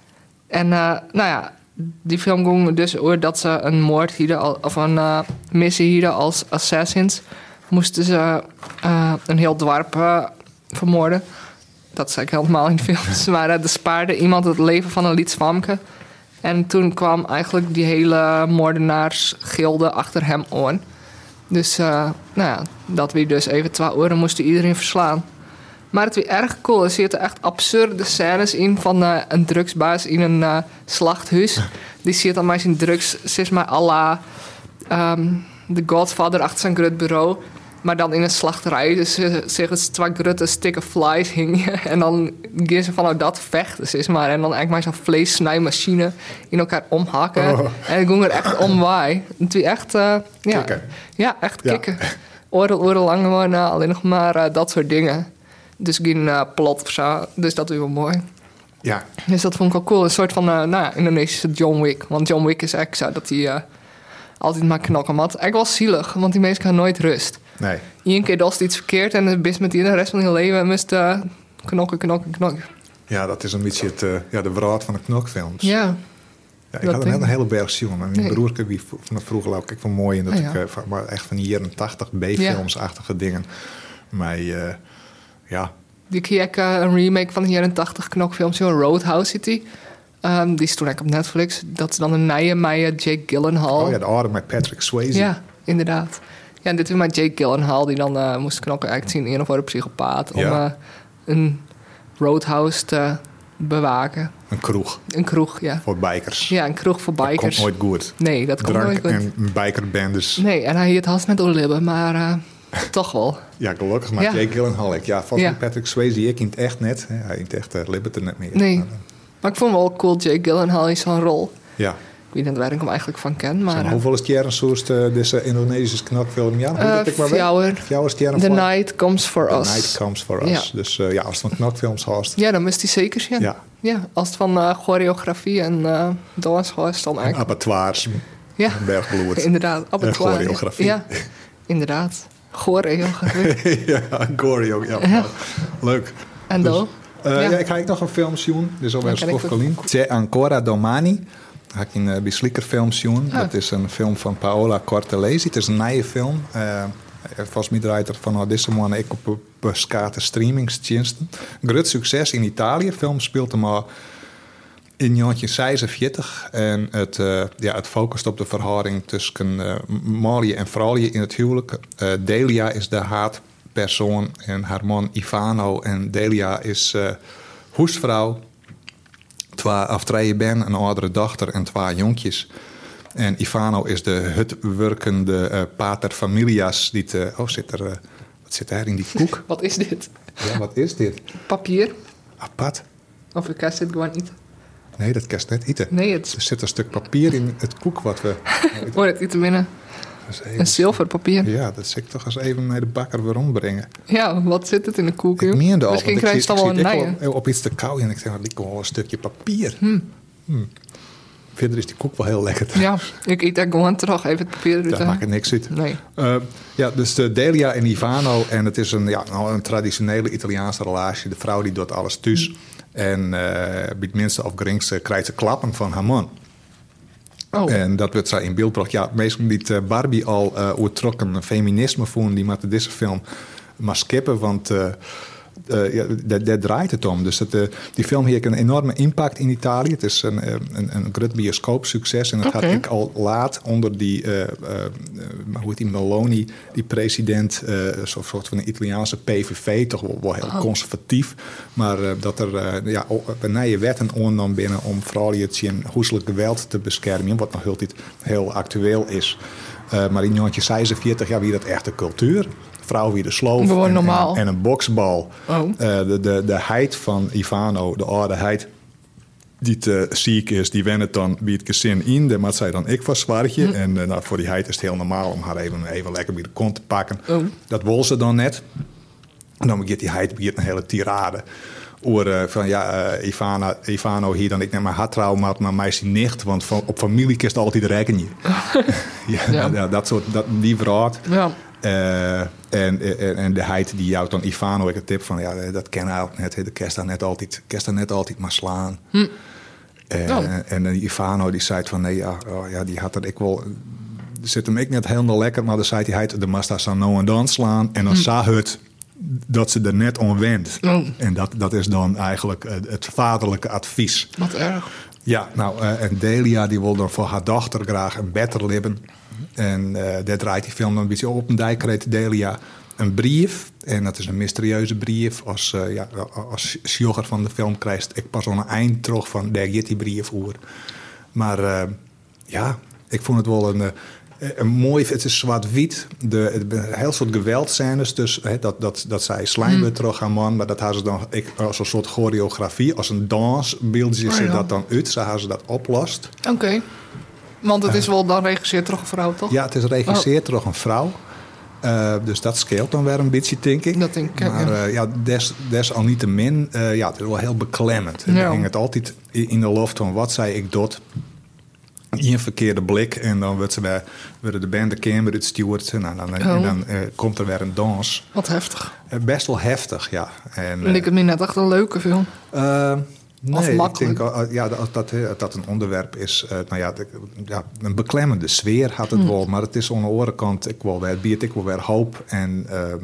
S3: En die film ging dus over dat ze een moord hielden, of een missie hielden als assassins. Moesten ze een heel dorp vermoorden. Dat zei ik helemaal in films. Maar er spaarde iemand het leven van een lietsvamke. En toen kwam eigenlijk die hele moordenaarsgilde achter hem aan. Dus dat we dus even 2 uur moesten iedereen verslaan. Maar het was erg cool. Er zitten echt absurde scènes in van een drugsbaas in een slachthuis. Die zit dan maar zijn drugs, zeg maar, à la The Godfather achter zijn groot bureau. Maar dan in een slachterij. Dus zeggen ze 2 grote stikken flies hingen. En dan gaan ze vanuit dat vechten, zeg maar. En dan eigenlijk maar zo'n vleessnijmachine in elkaar omhakken.
S2: Oh.
S3: En het ging er echt om waai. Het was echt,
S2: Kikken.
S3: Ja, echt
S2: Ja.
S3: kikken. Oren lang gewoon alleen nog maar dat soort dingen. Dus geen plot of zo. Dus dat is wel mooi.
S2: Ja,
S3: Dus dat vond ik wel cool. Een soort van Indonesische John Wick. Want John Wick is echt zo dat hij altijd maar knokken had. Eigenlijk wel zielig, want die mensen gaan nooit rust.
S2: nee.
S3: Eén keer dost iets verkeerd en dan is met die de rest van je leven moest knokken.
S2: Ja, dat is een beetje de wraad van de knokfilms.
S3: Ja.
S2: Ja, ik
S3: dat
S2: had
S3: denk
S2: een
S3: ik.
S2: hele berg zien. Maar mijn
S3: Nee.
S2: broer wie van vroeger ook. Ik vond mooi. En dat
S3: Ah, ja.
S2: ik maar echt van die jaren 80 B-films-achtige dingen. Maar ja.
S3: Die kreeg ik een remake van de jaren 80 knokfilm. Zo'n Roadhouse City. Die is toen eigenlijk op Netflix. Dat is dan een nieuwe met Jake Gyllenhaal.
S2: Oh ja, de oude met Patrick Swayze.
S3: Ja, inderdaad. Ja, en dit is met Jake Gyllenhaal die dan moest knokken. Eigenlijk zien een of andere psychopaat. Om
S2: Ja.
S3: een roadhouse te bewaken.
S2: Een kroeg
S3: Een kroeg, ja.
S2: voor bikers.
S3: Ja, een kroeg voor
S2: Dat
S3: bikers.
S2: komt nooit goed.
S3: Nee, dat komt
S2: Drank
S3: nooit goed.
S2: en bikerbandes.
S3: Nee, en hij het haast met oorlibben, maar toch wel.
S2: Ja, gelukkig. Maar
S3: Ja.
S2: Jake Gyllenhaal, ja, volgens
S3: Ja.
S2: mij Patrick Swayze, ik in het echt net. Hè. Hij in het echt libbert er net meer.
S3: Nee.
S2: Maar,
S3: Maar ik vond wel cool, Jake Gyllenhaal in zo'n rol.
S2: ja.
S3: Ik weet niet waar ik hem eigenlijk van ken, maar...
S2: Maar hoeveel is het jaar een soort deze Indonesische knokfilm? Ja, hoe dat ik maar weet.
S3: Fjouwer.
S2: Is het jaar een
S3: The
S2: vlak?
S3: Night Comes For
S2: The
S3: Us.
S2: Night Comes For Us.
S3: Ja.
S2: Dus ja, als het van knokfilms haast.
S3: Ja, dan moest hij zeker zien.
S2: Ja.
S3: Ja, als het van choreografie en dans was, dan eigenlijk...
S2: Abattoirs,
S3: Ja,
S2: bergbloed.
S3: inderdaad. Abattoir,
S2: choreografie.
S3: Ja, inderdaad. Choreografie.
S2: Ja, choreo. Ja.
S3: Ja.
S2: Leuk.
S3: En
S2: Dus,
S3: dan?
S2: ja.
S3: Ja.
S2: ik ga nog een film zien. Dit is alweer
S3: Ja, ken ik
S2: Schoffelien. C'è ancora domani. Ga ik een Bislieker film zien.
S3: Ah.
S2: Dat is een film van Paola Cortellesi. Het is een nieuwe film. Volgens mij draait er van deze man ik op beskate streamingsdiensten. Groot succes in Italië. De film speelt hem al in 1946. En het focust op de verhouding tussen Malie en Fraulie in het huwelijk. Delia is de haatpersoon en haar man Ivano. En Delia is hoesvrouw. Twee ben, een oudere dochter en 2 jonkjes. En Ivano is de hutwerkende pater familias. Wat zit daar in die koek?
S3: Wat is dit?
S2: Ja, wat is dit?
S3: Papier?
S2: Apart.
S3: Of de kast zit gewoon niet?
S2: Nee, dat kan je net eten.
S3: Nee, het
S2: Er zit een stuk papier in het koek wat we...
S3: wordt het iets binnen.
S2: Dus even-
S3: Een zilverpapier.
S2: Ja, dat zou ik toch eens even naar de bakker weer ombrengen.
S3: Ja, wat zit het in de koek?
S2: Ik
S3: joh?
S2: meende al,
S3: Misschien
S2: want
S3: krijg je het dan wel een
S2: ik
S3: nije.
S2: op iets te kauwen en ik zeg, dat lijkt wel een stukje papier. Verder is die koek wel heel lekker.
S3: Ja, ik eet daar gewoon terug even het papier eruit.
S2: Daar maakt het niks uit.
S3: Nee.
S2: Ja, dus Delia en Ivano. En het is een traditionele Italiaanse relatie. De vrouw die doet alles thuis. En bij het minste of geringste krijgt ze klappen van haar man.
S3: Oh,
S2: En dat wordt zij in beeld gebracht. Ja, meestal liet Barbie al oortrokken feminisme voeren. Die maakte deze film maar skippen, want daar draait het om. Dus die film heeft een enorme impact in Italië. Het is een groot bioscoopsucces. En het
S3: Oké.
S2: gaat ook al laat onder die, hoe heet die, Meloni, die president, een soort van een Italiaanse PVV, toch wel heel conservatief. Maar dat er nieuwe wetten oornam binnen om vrouwen tegen huiselijk geweld te beschermen, wat nog altijd heel actueel is. Maar in 1946 wie dat echte cultuur. Vrouw wie de sloof
S3: Gewoon normaal.
S2: en een boksbal.
S3: Oh.
S2: De heid van Ivano, de oude heid, die te ziek is, die wennet dan bij het gezin in. Daar maakt zij dan ik van zwaartje. En voor die heid is het heel normaal om haar even lekker bij de kont te pakken.
S3: Oh.
S2: Dat wil ze dan net. En dan begint die heid een hele tirade. Van Ivano hier dan ik net maar harttrauma, maar mij is die nicht. Want op familie kist altijd rekenen.
S3: Ja.
S2: Dat soort, die vraag.
S3: ja.
S2: En de heid die jou dan Ivano ik een tip van dat ken eigenlijk net. De kerst daar net altijd maar slaan. En Ivano die zei van die had er ik wel. Zit hem ik net helemaal lekker, maar dan zei hij de masta zou nou en dan slaan en dan zag het dat ze er net om went.
S3: Oh.
S2: En dat is dan eigenlijk het vaderlijke advies.
S3: Wat erg.
S2: Ja, en Delia die wil dan voor haar dochter graag een better leven. En daar draait die film dan een beetje op. Een dijk kreeg Delia een brief. En dat is een mysterieuze brief. Als sjogger van de film krijgt ik pas aan een eind terug van daar gaat die brief over. Maar ik vond het wel een mooi. Het is zwart-wit. Een heel soort geweldscènes. Dus dat zij slijmen terug aan man. Maar dat hadden ze dan als een soort choreografie. Als een dansbeeldje zit dat dan uit. Zo hadden ze dat oplost.
S3: Oké. Want het is wel dan regisseerd toch een vrouw, toch?
S2: Ja, het is geregisseerd door een vrouw. Dus dat scheelt dan weer een beetje, denk ik.
S3: Dat denk ik,
S2: maar desalniettemin, het is wel heel beklemmend. En dan hing het altijd in de loft van wat zei ik dat. Een verkeerde blik en dan worden de band de kamer uitgestuurd. En dan komt er weer een dans.
S3: Wat heftig.
S2: Best wel heftig, ja. En,
S3: Ik het me net echt een leuke film.
S2: Nee,
S3: makkelijk.
S2: ik denk dat een onderwerp is. Een beklemmende sfeer had het wel. Maar het is aan de andere kant, biedt ik wel weer hoop. En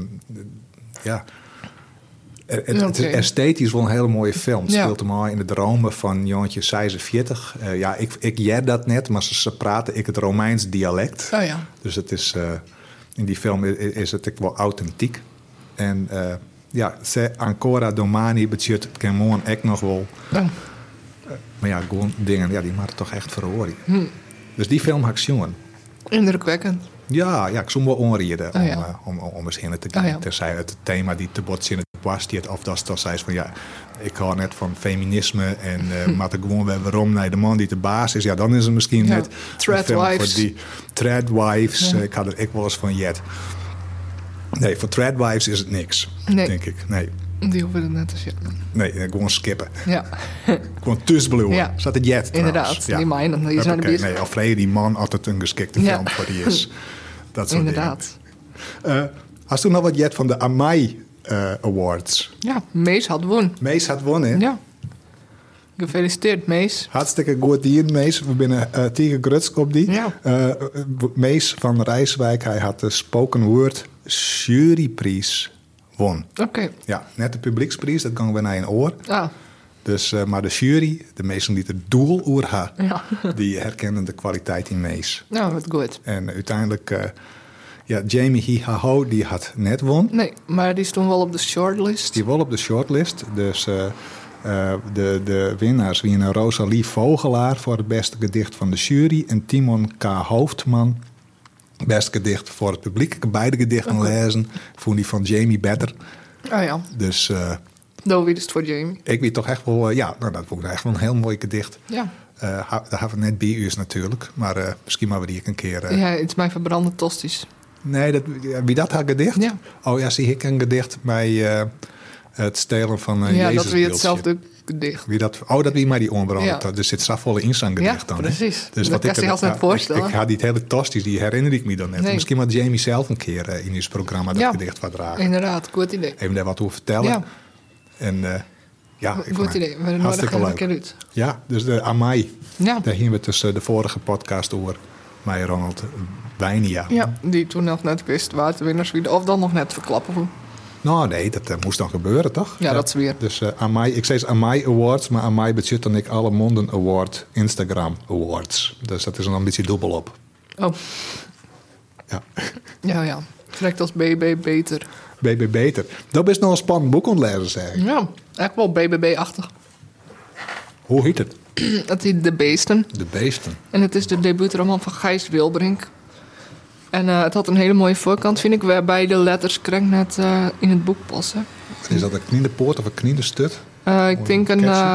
S2: het is esthetisch wel een hele mooie film. Het speelt hem al in de dromen van Jantje 46. Ik jij dat net, maar ze praten het Romeins dialect.
S3: Oh ja.
S2: Dus het is, in die film is het wel authentiek. En se ancora domani budget het kan morgen echt nog wel.
S3: Oh.
S2: Maar ja, gewoon dingen, die maken toch echt verhoren. Dus die film had ik zien.
S3: Indrukwekkend.
S2: Ja, ik zou wel onreden
S3: Oh,
S2: om eens in te gaan.
S3: Oh, ja.
S2: Terzij het thema die te bot in het was, of dat zei van ik hou net van feminisme en maar gewoon weer waarom naar de man die de baas is. Ja, dan is het misschien net een film voor die Threadwives. Ik had er wel eens van jet. Nee, voor Threadwives is het niks, denk ik. Nee.
S3: Die hoeven het net te zien.
S2: Nee, gewoon skippen.
S3: Ja.
S2: Gewoon tussenbloeien.
S3: Ja.
S2: Zat het jet
S3: Inderdaad, die mijnen. Die zijn
S2: okay. Nee, afleden die man altijd een geschikte film voor die is. Dat soort
S3: Inderdaad.
S2: dingen. Hast toen nog wat jet van de Amai Awards?
S3: Ja, Mees had won.
S2: Mees had wonnen.
S3: Ja. Gefeliciteerd, Mees.
S2: Hartstikke goed die Mees. We binnen tegen Grutsk op die.
S3: Ja.
S2: Mees van Rijswijk, hij had de Spoken Word juryprijs won.
S3: Oké.
S2: Ja, net de publieksprijs, dat ging we naar een oor.
S3: Ah,
S2: Dus, maar de jury, de mensen die het doel oer hadden,
S3: ja.
S2: die herkennen de kwaliteit in Mees.
S3: Nou, wat goed.
S2: En uiteindelijk, Jamie Hihaho, die had net won.
S3: Nee, maar die stond wel op de shortlist.
S2: Die wel op de shortlist. Dus de winnaars waren Rosalie Vogelaar voor het beste gedicht van de jury en Timon K. Hoofdman, beste gedicht voor het publiek. Ik heb beide gedichten lezen. Vond die van Jamie beter.
S3: Oh ja.
S2: Dus
S3: Wie is het voor Jamie?
S2: ik weet toch echt wel, dat vond ik echt wel een heel mooi gedicht.
S3: Ja.
S2: Daar hebben we net bij u natuurlijk, maar misschien maar weer een keer.
S3: Ja, het is mijn verbrande tosties.
S2: Nee, wie dat haar gedicht?
S3: Ja.
S2: Oh ja, zie ik een gedicht bij het stelen van
S3: ja,
S2: Jezus
S3: dat weer hetzelfde gedicht.
S2: Wie dat? Oh, dat wie mij die onbrand.
S3: Ja.
S2: Dus zit strafvolle in zijn gedicht
S3: Ja,
S2: dan.
S3: precies.
S2: Dus
S3: Dat kan zich als net voorstellen.
S2: Ik had die hele tosties, die herinner ik me dan net.
S3: Nee.
S2: Misschien had Jamie zelf een keer in uw programma dat
S3: Ja.
S2: gedicht wat dragen.
S3: Inderdaad, goed idee.
S2: Even daar wat over vertellen.
S3: Ja.
S2: En ik
S3: Goed
S2: vond het
S3: idee. We
S2: hartstikke
S3: nodigen
S2: leuk.
S3: een keer uit.
S2: Ja, dus de Amai.
S3: Ja.
S2: Daar gingen we tussen de vorige podcast over. Mij Ronald Wijnia.
S3: Ja, die toen nog net wist waar de winnaars waren. Of dan nog net verklappen.
S2: Nou nee, dat moest dan gebeuren, toch?
S3: Ja, dat is weer.
S2: Dus Amai, ik zei Amai Awards, maar Amai budget dan ik alle Monden Award Instagram Awards. Dus dat is een beetje dubbel op.
S3: Oh,
S2: Ja.
S3: ja. Direct als BB beter.
S2: BB beter. Dat is nog een spannend boek ontlezen, zeg ik.
S3: Ja, echt wel BBB-achtig.
S2: Hoe heet het?
S3: Het heet De Beesten.
S2: De Beesten.
S3: En het is de debuutroman van Gijs Wilbrink. En het had een hele mooie voorkant, vind ik. Waarbij de letters krenk net in het boek passen.
S2: Is dat een knielenpoort of een knielenstut?
S3: Ik denk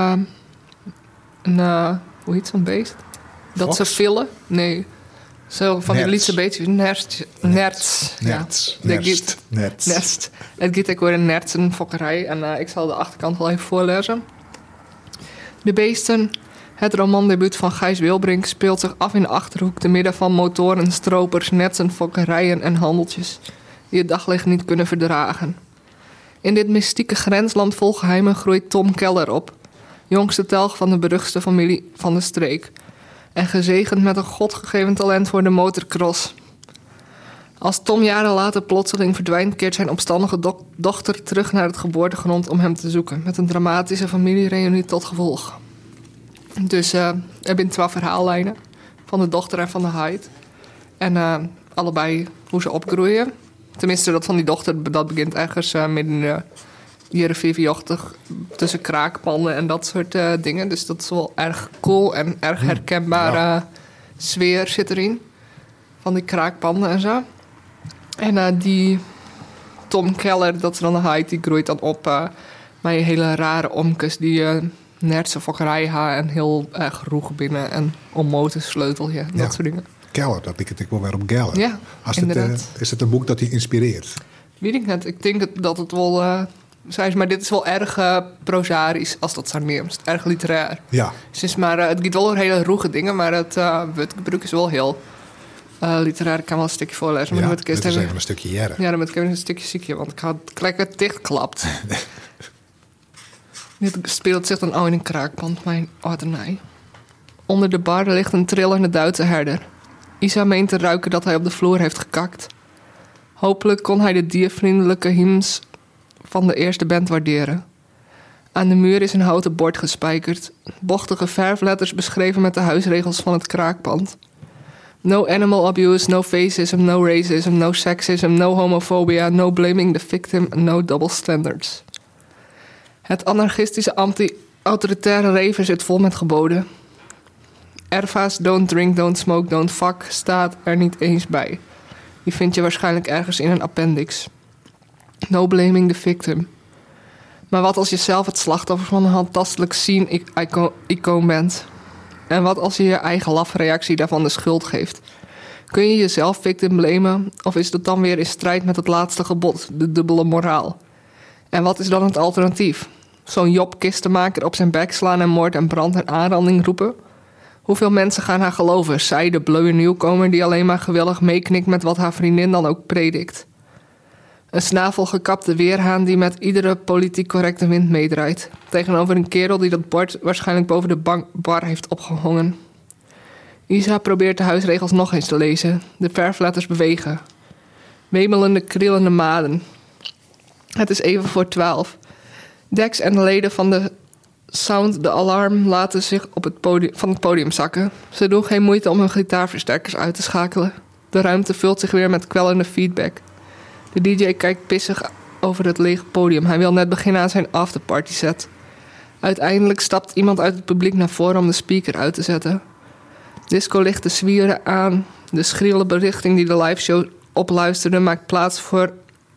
S3: hoe heet zo'n beest? Dat
S2: Fox?
S3: ze villen? Nee. Zo van die
S2: Nerts.
S3: lietse beestjes. Nerts. Ja. Nest. Het gaat ook weer een nerts, een fokkerij. En ik zal de achterkant wel even voorlezen. De Beesten, het romandebuut van Gijs Wilbrink, speelt zich af in de Achterhoek te midden van motoren, stropers, netsen, fokkerijen en handeltjes die het daglicht niet kunnen verdragen. In dit mystieke grensland vol geheimen groeit Tom Keller op, jongste telg van de beruchtste familie van de streek en gezegend met een godgegeven talent voor de motorcross. Als Tom jaren later plotseling verdwijnt, keert zijn opstandige dochter terug naar het geboortegrond om hem te zoeken, met een dramatische familiereunie tot gevolg. Dus er zijn 2 verhaallijnen van de dochter en van de Hyde. En allebei hoe ze opgroeien. Tenminste, dat van die dochter, dat begint ergens midden in de jaren 85 tussen kraakpanden en dat soort dingen. Dus dat is wel erg cool en erg herkenbare sfeer zit erin. Van die kraakpanden en zo. En die Tom Keller, dat is dan de Hyde, die groeit dan op met hele rare omkes die nertse fokkerij ha en heel erg roeg binnen en onmoten sleutelje en dat soort dingen.
S2: Keller, dat ik wel weer op Geller.
S3: Ja, inderdaad.
S2: Is het een boek dat hij inspireert?
S3: Weet ik net. Ik denk dat het wel zei ze, maar dit is wel erg prosarisch als dat zo neemt. Erg literair.
S2: Ja.
S3: Dus maar het gaat wel over hele roege dingen, maar het woordgebruik is wel heel literair. Ik kan wel een stukje voorlezen. Maar
S2: Ja,
S3: dan moet ik
S2: dit
S3: eerst
S2: is even een stukje jaren.
S3: Ja, dan moet ik even een stukje ziekje, want ik had het lekker dichtklapt. Dit speelt zich dan al in een kraakpand, mijn ordernij. Onder de bar ligt een trillende Duitse herder. Isa meent te ruiken dat hij op de vloer heeft gekakt. Hopelijk kon hij de diervriendelijke hymns van de eerste band waarderen. Aan de muur is een houten bord gespijkerd. Bochtige verfletters beschreven met de huisregels van het kraakpand. No animal abuse, no fascism, no racism, no sexism, no homophobia, no blaming the victim, no double standards. Het anarchistische anti-autoritaire leven zit vol met geboden. Erva's don't drink, don't smoke, don't fuck staat er niet eens bij. Die vind je waarschijnlijk ergens in een appendix. No blaming the victim. Maar wat als je zelf het slachtoffer van een handtastelijk scene-icoon bent? En wat als je je eigen laffe reactie daarvan de schuld geeft? Kun je jezelf victim blamen? Of is dat dan weer in strijd met het laatste gebod, de dubbele moraal? En wat is dan het alternatief? Zo'n Job kistenmaker op zijn bek slaan en moord en brand en aanranding roepen? Hoeveel mensen gaan haar geloven? Zij, de bleuwe nieuwkomer die alleen maar gewillig meeknikt met wat haar vriendin dan ook predikt. Een snavelgekapte weerhaan die met iedere politiek correcte wind meedraait. Tegenover een kerel die dat bord waarschijnlijk boven de bar heeft opgehangen. Isa probeert de huisregels nog eens te lezen. De verfletters bewegen. Wemelende, krillende maden. Het is even voor 12. Dex en de leden van de Sound the Alarm laten zich op van het podium zakken. Ze doen geen moeite om hun gitaarversterkers uit te schakelen. De ruimte vult zich weer met kwellende feedback. De DJ kijkt pissig over het lege podium. Hij wil net beginnen aan zijn afterparty set. Uiteindelijk stapt iemand uit het publiek naar voren om de speaker uit te zetten. Disco ligt te zwieren aan. De schriele berichting die de liveshow opluisterde maakt plaats voor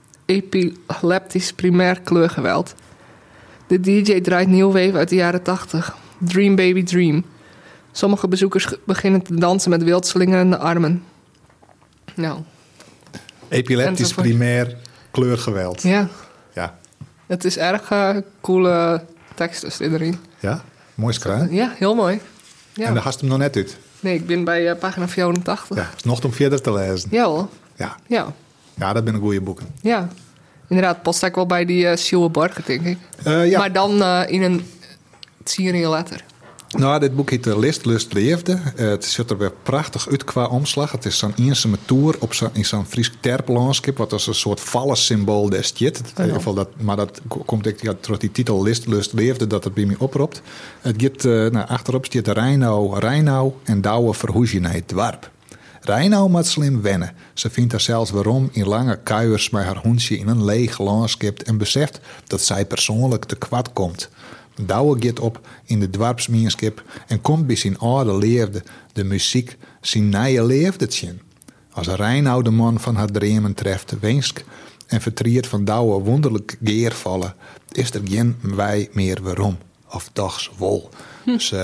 S3: epileptisch primair kleurgeweld. De DJ draait New Wave uit de jaren 80. Dream Baby Dream. Sommige bezoekers beginnen te dansen met wild slingerende armen. Nou.
S2: Epileptisch primair kleurgeweld.
S3: Ja.
S2: Ja.
S3: Het is erg coole teksten erin.
S2: Ja? Mooi schrijven.
S3: Ja, heel mooi. Ja.
S2: En daar hast hem nog net uit.
S3: Nee, ik ben bij pagina 84.
S2: Ja, is nog om verder te lezen.
S3: Jawel.
S2: Ja.
S3: Ja.
S2: Ja, dat zijn goede boeken.
S3: Ja. Inderdaad, past ook wel bij die Sjoe Borger, denk ik.
S2: Ja.
S3: Maar dan in een sierige letter.
S2: Nou, dit boek heet List, Lust, Leefde. Het ziet er weer prachtig uit qua omslag. Het is zo'n eenzame tour in zo'n Fries terplandschap, wat als een soort vallensymbool des shit. In ieder geval maar dat komt door die titel List, Lust, Leefde, dat het bij mij oproept. Het gaat, achterop staat Reinau en Douwe verhoes je naar het dorp. Reinau moet slim wennen. Ze vindt haar zelfs waarom in lange kuiers met haar hondje in een leeg landschap en beseft dat zij persoonlijk te kwad komt. Douwe gaat op in de dorpsmeenschap en komt bij zijn oude leefde, de muziek, zijn nieuwe leefde. Als Reinau de man van haar dromen treft, wensk en vertriert van Douwe wonderlijk geer vallen, is er geen wij meer waarom. Of dags wol. Dus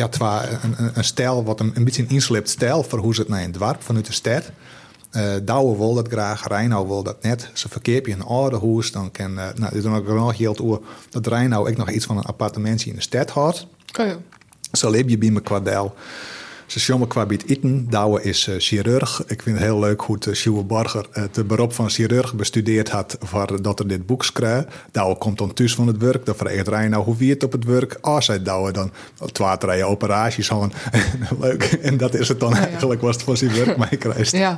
S2: een stijl wat een beetje een inslept stijl voor hoe ze het naar een dorp vanuit de stad. Douwe wil dat graag, Reinau wil dat net. Ze verkeer je een oude huis, dan kan dit is ook nog heel oer dat Reinau ook nog iets van een appartementje in de stad had.
S3: Oh ja.
S2: Zo leef je bij me qua deel. Ze sjommen qua bij het eten. Douwe is chirurg. Ik vind het heel leuk hoe Sjoe Borger het beroep van chirurg bestudeerd had voordat er dit boek schreef. Douwe komt dan thuis van het werk. Dan vraagt Reinau hoe wie het op het werk. Zei Douwe dan 2-3 operaties hadden. Leuk. En dat is het dan eigenlijk was het voor zijn werk mee krijgt.
S3: Ja.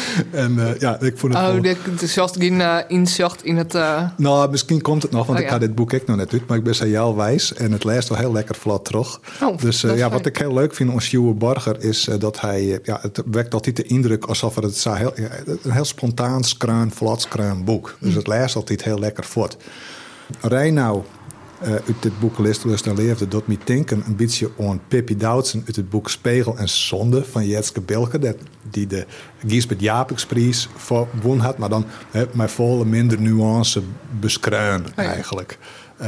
S2: En ik vond het
S3: het is zelfs geen inzicht in het...
S2: Nou, misschien komt het nog, want ik had dit boek ook nog net uit. Maar ik ben zo heel wijs en het leest wel heel lekker vlot terug. Dus wat ik heel leuk vind aan Sjoe Borger is dat hij... het wekt altijd de indruk alsof het een heel spontaan, vlot boek. Dus het leest altijd heel lekker voort. Reinau uit dit boek List en Leefde doet me denken een beetje aan Pippi Doudsen uit het boek Spiegel en Zonde van Jetske Bilke, die de Gisbert Japiksprijs won had, maar dan met volle minder nuance beschruin eigenlijk.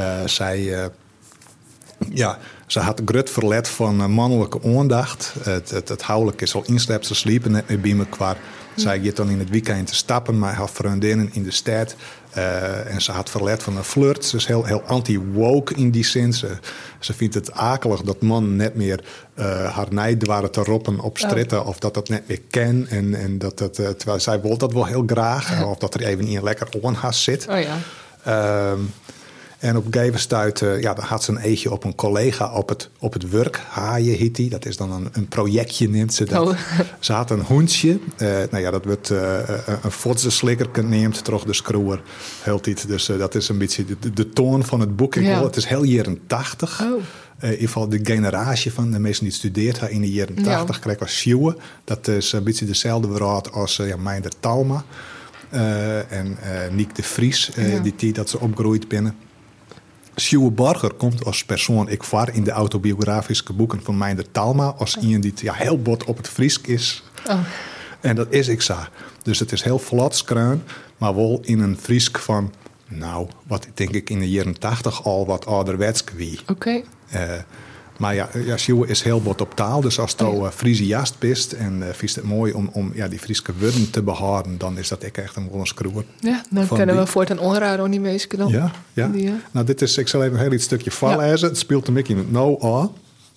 S2: Ze had grut verlet van mannelijke aandacht. Het huwelijk is al inslept, ze sliepen net meer bij elkaar. Zij gaat dan in het weekend te stappen met haar vriendinnen in de stad. En ze had verlet van een flirt. Ze is heel anti-woke in die zin. Ze vindt het akelig dat mannen net meer haar nijdwaren te roppen op stritten. Of dat net meer ken. En terwijl zij wil dat wel heel graag. Of dat er even in een lekker onhaast zit.
S3: Oh ja.
S2: En op een gegeven stuit, dan had ze een eetje op een collega op het werk. Haaien heet die. Dat is dan een projectje, neemt ze dat.
S3: Oh.
S2: Ze had een hondje. Dat wordt een fotse-slikker neemt terug de scroer. Heel tijd. Dus dat is een beetje de toon van het boek. Het is heel jaren 80.
S3: Oh.
S2: In ieder geval de generatie van de mensen die het studeert in de jaren 80 kreeg was Sjoe. Dat is een beetje dezelfde woord als Meinder Talma. En Niek de Vries, die dat ze opgroeid binnen. Sjoe Borger komt als persoon ik var in de autobiografische boeken van Meinder Talma als iemand die heel bot op het Friesk is.
S3: Oh.
S2: En dat is ik zo. Dus het is heel vlot skruin, maar wel in een Friesk van, wat denk ik in de jaren 80 al wat ouderwets wie.
S3: Oké.
S2: Maar Sjoe is heel bot op taal. Dus als je Friese jast bist en vies het mooi om die Frieske woorden te behouden, dan is dat echt een wel een scroer.
S3: Ja, dan kunnen we voortaan onraden aan die mensen dan.
S2: Ja. Nou, dit is, ik zal even een heel iets stukje voorlezen. Het speelt een in het nou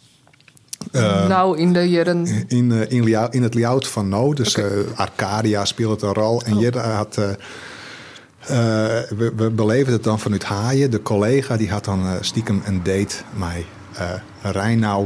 S3: in de jaren...
S2: In het layout van nou. Dus Arcadia speelt een rol. En hier had... we beleven het dan vanuit Haaien. De collega die had dan stiekem een date met Reinau.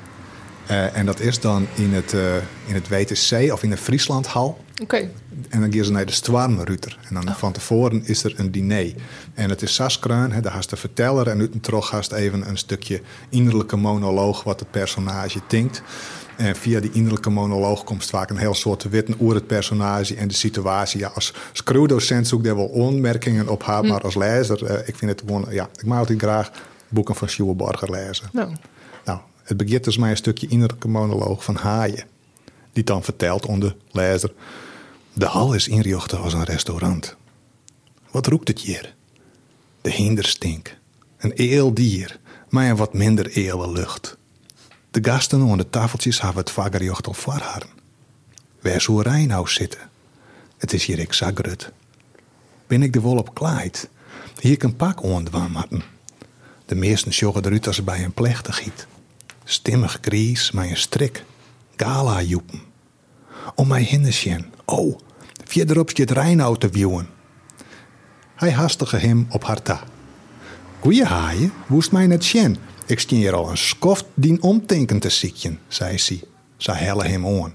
S2: En dat is dan in het WTC of in de Frieslandhal.
S3: Oké.
S2: En dan gaan ze naar de Stwarmruter. En dan van tevoren is er een diner. En het is saskruin, daar haast de verteller. En uiteindelijk haast even een stukje innerlijke monoloog wat het personage denkt. En via die innerlijke monoloog komt vaak een heel soort witten over het personage en de situatie. Ja, als screwdocent zoek ik daar wel onmerkingen op haar, maar als lezer, ik vind het gewoon, ik mag altijd graag boeken van Sjoe Borger lezen. Nou, het begint dus met een stukje innerlijke monoloog van Haaien. Die dan vertelt aan de lezer. De hal is inrichten als een restaurant. Wat roekt het hier? De hinderstink. Een eel dier, maar een wat minder eele lucht. De gasten aan de tafeltjes hebben het vagerjocht al voorharen. Waar zou Reinau zitten? Het is hier ik zagrut. Ben ik er wel op klaait? Hier ik een pak ondwaan matten. De meesten sjoggen eruit als ze bij een plechtig giet. Stimmig gries, maar een strik. Gala joepen. Om mij hindersjen. Oh, verderop zit Reinau te wiewen. Hij hastige hem op haar ta. Goeie haaien, woest mij net sjen. Ik stien hier al een skoft dien omtinken te ziekjen, zei ze. Ze helle hem aan.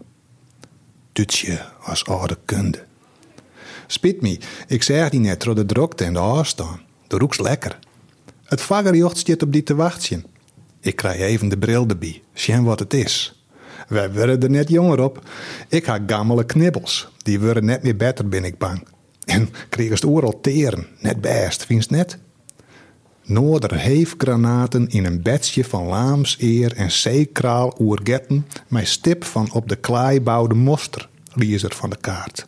S2: Dutje als oude kunde. Spit me, ik zeg die net door de drukte en de afstand. De roeks lekker. Het vagerjocht zit op die te wachten. Ik krijg even de bril erbij. Sjen wat het is. Wij worden er net jonger op. Ik had gammele knibbels. Die worden net meer beter, ben ik bang. En kreeg het overal teren. Net best, vindt net? Noorder heefgranaten in een bedje van laamseer en zeekraal oergetten met stip van op de klaai bouwde moster, liezer van de kaart.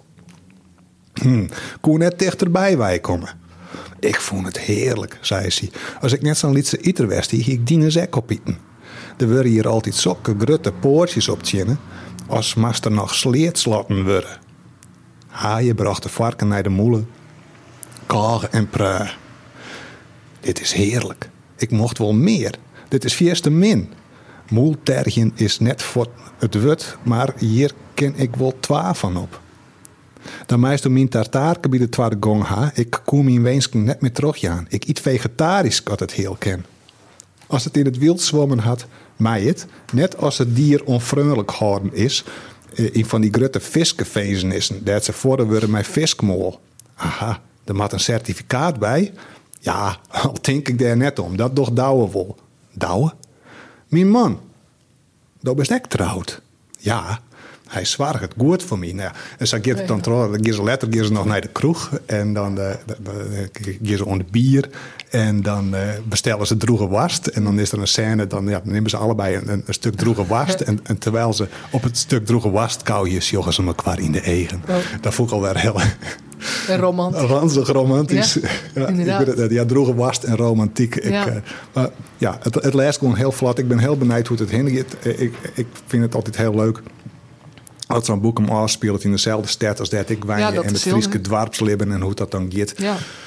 S2: Kon net dichterbij wij komen. Ik vond het heerlijk, zei ze. Als ik net zo'n lietse iter was, die ik die zek op eten. Er worden hier altijd zulke grutte poortjes op tjinnen, als master nog sleetslotten worden. Haaien bracht de varken naar de moelen. Kagen en prui. Dit is heerlijk. Ik mocht wel meer. Dit is vierste min. Moeltergien is net voor het wut, maar hier ken ik wel 12 van op. Dan meest mijn tartaarke bij de tweede gong ha. Ik kom mijn weensken net meer teruggaan. Ik eet vegetarisch had het heel ken. Als het in het wild zwommen had, mij het, net als het dier onvriendelijk houden is, in van die grote viskefezenissen, dat ze worden met viskmol. Aha, er moet een certificaat bij. Ja, al denk ik daar net om. Dat toch douwen wel. Douwen? Mijn man. Dat best ik trouwd. Ja, hij zwaar het goed voor mij. Nou ja, en zo gaat het dan terug. Dan gaan ze later nog naar de kroeg. En dan gaan ze onder de bier. En dan bestellen ze droege wast. En dan is er een scène. Dan nemen ze allebei een stuk droege wast. En terwijl ze op het stuk droege wast kauwen, joggen ze elkaar in de eigen. Oh. Dat vond ik alweer heel... Ranzig romantisch.
S3: Ja, inderdaad.
S2: Ja, droege wast en romantiek. Maar het leest gewoon heel vlot. Ik ben heel benieuwd hoe het heen gaat. Ik vind het altijd heel leuk. Als zo'n boek hem afspeelt in dezelfde stad als dat ik wijn en het Frieske dwarpslibben en hoe dat dan gaat.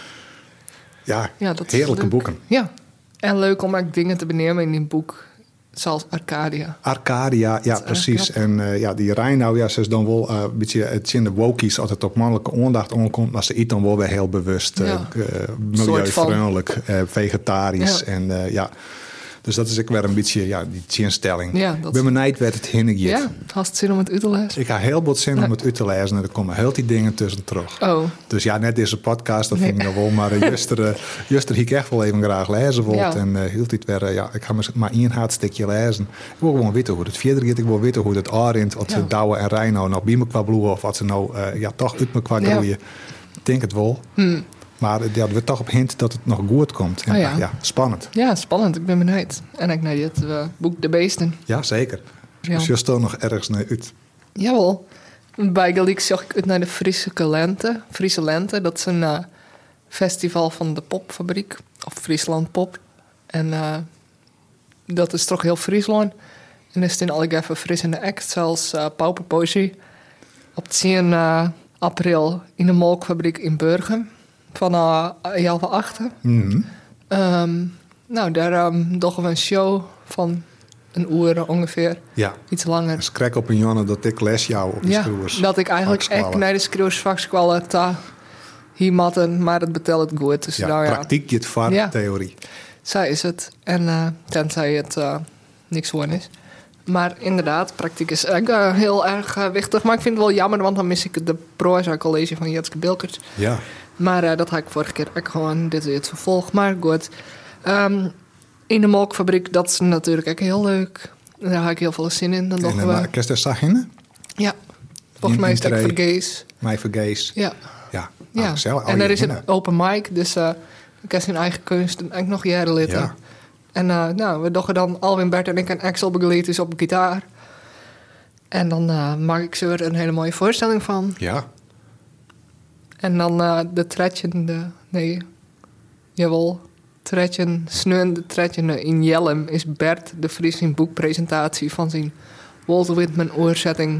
S2: Ja, dat heerlijke boeken.
S3: Ja, en leuk om ook dingen te benemen in die boek. Zoals Arcadia.
S2: Arcadia, ja, precies. En die Rijn nou, ja, ze is dan wel een beetje het in de wokies als het op mannelijke aandacht aankomt, maar ze eet dan wel weer heel bewust milieuvriendelijk, vegetarisch en ja. Dus dat is ook weer een beetje die chinstelling.
S3: Ja,
S2: ik ben benijd werd het hinnig.
S3: Ja, had het zin om het uit te lezen?
S2: Ik ga heel veel zin om het uit te lezen en er komen heel die dingen tussen terug.
S3: Oh.
S2: Dus ja, net deze podcast, dat vind ik nog wel, maar juster ik echt wel even graag lezen wil. Ja. En hield dit weer, ik ga maar één hartstukje lezen. Ik wil gewoon weten hoe het verder gaat. Ik wil weten hoe het Arend, wat ze Douwe en Rijn nou bij me qua bloeien of wat ze nou toch uit me qua groeien. Ik denk het wel. Maar het wordt toch op hint dat het nog goed komt. En, ja, spannend.
S3: Ja, spannend. Ik ben benieuwd. En ik naar dit boek De Beesten.
S2: Ja, zeker. Ja. Dus je stond nog ergens naar uit.
S3: Jawel. Bij Galiek zag ik uit naar de Friese Lente. Dat is een festival van de popfabriek. Of Friesland Pop. En dat is toch heel Friesland. En er is in alle even fris in de act. Zelfs pauperpoëzie. Op 10 april in de Molkfabriek in Burgum. Van 11:08. Nou, daar doen we een show van een uur ongeveer. Ja. Iets langer.
S2: Dus krijg op een jonne dat ik les jou op de schroers.
S3: Dat ik eigenlijk echt naar de schroersvakskwallen hier matten, maar het betelt het goed. Dus
S2: praktiek je het vaak, theorie.
S3: Zo is het. En tenzij het niks gewoon is. Maar inderdaad, praktiek is heel erg wichtig. Maar ik vind het wel jammer, want dan mis ik de proza college van Jetske Bilkert.
S2: Ja.
S3: Maar dat had ik vorige keer ook gewoon. Dit is het vervolg. Maar goed. In de Molkfabriek, dat is natuurlijk ook heel leuk. Daar heb ik heel veel zin in. Dan
S2: en kerst er Sahin?
S3: Ja. Volgens mij is het ook vergees.
S2: Mij vergees.
S3: Ja.
S2: Ja. Gezellig.
S3: En er is een open mic. Dus ik heb zijn eigen kunst en ook nog jaren litten. Ja. En we doen dan Alwin, Bert en ik en Axel begeleid is op gitaar. En dan maak ik ze er een hele mooie voorstelling van.
S2: Ja.
S3: En dan de tredje, de tredje in Jellem is Bert de Vries in boekpresentatie van zijn Walter Whitman oorzetting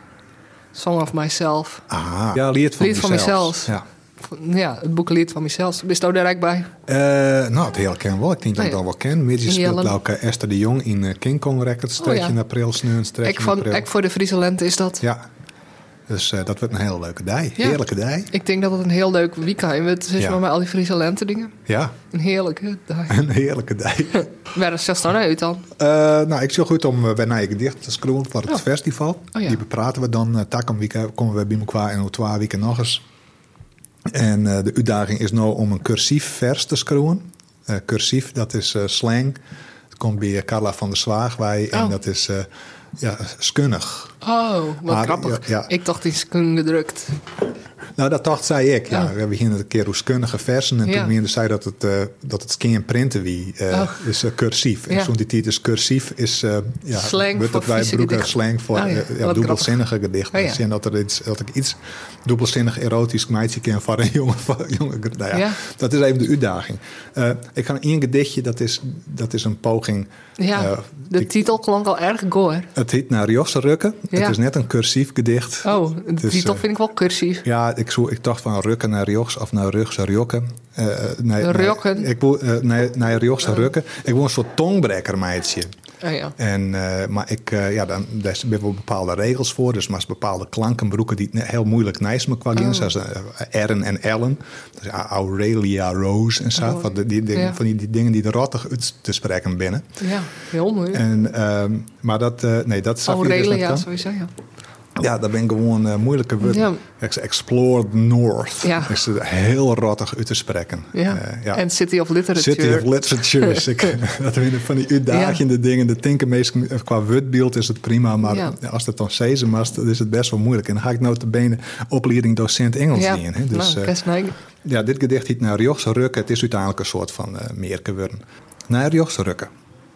S3: Song of Myself.
S2: Aha. Ja, lied van mezelf.
S3: Ja, het boek Lied van mezelf. Ben je daar eigenlijk bij?
S2: Het heel ken wel. Ik denk dat ik dat wel ken. Midden speelt ook Esther de Jong in King Kong Records. In april,
S3: Ik voor de Friese Lente is dat.
S2: Ja. Dus dat wordt een hele leuke dag. Heerlijke dag.
S3: Ik denk dat het een heel leuk weekend wordt. Dus met al die Friese Lente dingen.
S2: Ja.
S3: Een heerlijke dag.
S2: Een heerlijke dag.
S3: Waar is het dan uit dan?
S2: Ik zie goed om bij een gedicht te schrijven voor het festival. Die bepraten we dan. Takom weekend komen we bij elkaar en 2 weken nog eens. En de uitdaging is nou om een cursief vers te schrijven. Cursief, dat is slang. Het komt bij Carla van der Zwaag bij. En dat is skunnig.
S3: Oh, wat grappig. Ja. Ik dacht die skun gedrukt.
S2: Nou, dat dacht zei ik. Ja. We hebben hier een keer hoe skunnige versen. En toen meende zij dat het scan printen wie is cursief. En zo'n die titel is cursief is
S3: slang voor
S2: dat wij gebruiken slang voor dubbelzinnige gedichten. Dus dat ik iets dubbelzinnig erotisch meidje ken voor een jonge dat is even de uitdaging. Ik ga één gedichtje, dat is een poging.
S3: Ja, de titel klonk al erg goor.
S2: Het heet Naar Josse Rukken. Ja. Het is net een cursief gedicht.
S3: Oh, de titel vind ik wel cursief.
S2: Ja, ik dacht van rukken naar Jochs of naar Rugs en Jokken.
S3: Rukken?
S2: Ik wil naar Jochs en Rukken. Ik wil een soort tongbrekker meidje.
S3: Oh ja.
S2: En, maar daar zijn wel bepaalde regels voor. Dus maar bepaalde klankenbroeken die heel moeilijk nijs me qua zoals Ern en Ellen. Dus Aurelia Rose en zo. Van die dingen die er rottig uit te spreken binnen.
S3: Ja, heel moeilijk.
S2: En, maar dat is
S3: Aurelia, sowieso, ja.
S2: Ja, daar ben ik gewoon moeilijke woorden. Ja. Explore North. Ja. Is heel rottig uit te spreken.
S3: Ja. En City of Literature.
S2: City of Literature. Dat zijn van die uitdagende dingen. De denken meest qua woordbeeld is het prima. Maar als het dan zezen mast, dan is het best wel moeilijk. En dan ga ik nou te benen opleiding docent Engels doen. Dus, dit gedicht heet Naar Jochse Rukken. Het is uiteindelijk een soort van meerkeworden. Naar Jochse Rukken.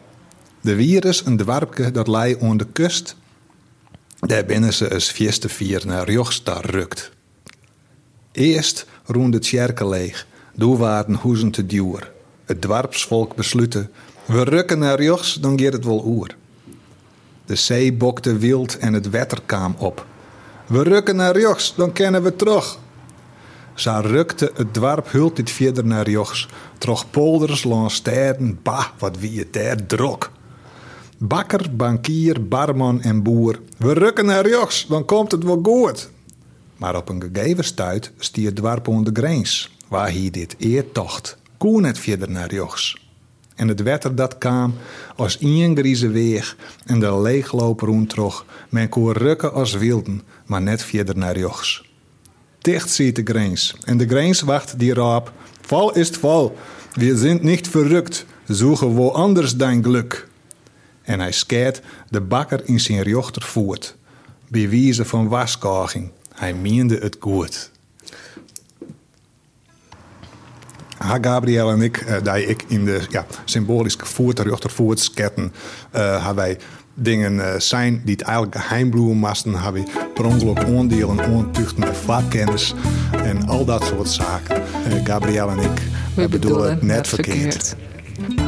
S2: De Wieres, een dwarpke dat lei aan de kust. Daar binnen ze eens fieste vier naar Jochs daar rukt. Eerst roende het sjerke leeg, doe waren hoezen te duur. Het dwarpsvolk besluiten, we rukken naar Jochs, dan gaat het wel oer. De zee bokte wild en het wetter kwam op. We rukken naar Jochs, dan kennen we terug. Zo rukte het dwarp hult dit verder naar Jochs. Troch polders, langs sterren, bah, wat wie het daar drok. Bakker, bankier, barman en boer. We rukken naar rechts, dan komt het wel goed. Maar op een gegeven stuit stiert dwarp onder de grens. Waar hij dit eertocht, koen net verder naar rechts. En het wetter dat kwam als één grieze weeg en de leegloop rondtrog. Men kon rukken als wilden, maar net verder naar rechts. Dicht ziet de grens en de grens wacht die raap. Val is val, we zijn niet verrukt, zoeken wo anders dein geluk. En hij skeert de bakker in zijn rechter voort. Bij wijze van waskaging, hij meende het goed. Gabriel en ik, die ik in de symbolische voert sketten, hebben wij dingen zijn die het eigenlijk geheim bloeien moesten. Hebben we per ongeluk oordelen, ontuchten met vakkennis en al dat soort zaken. Gabriel en ik, we bedoelen het net verkeerd.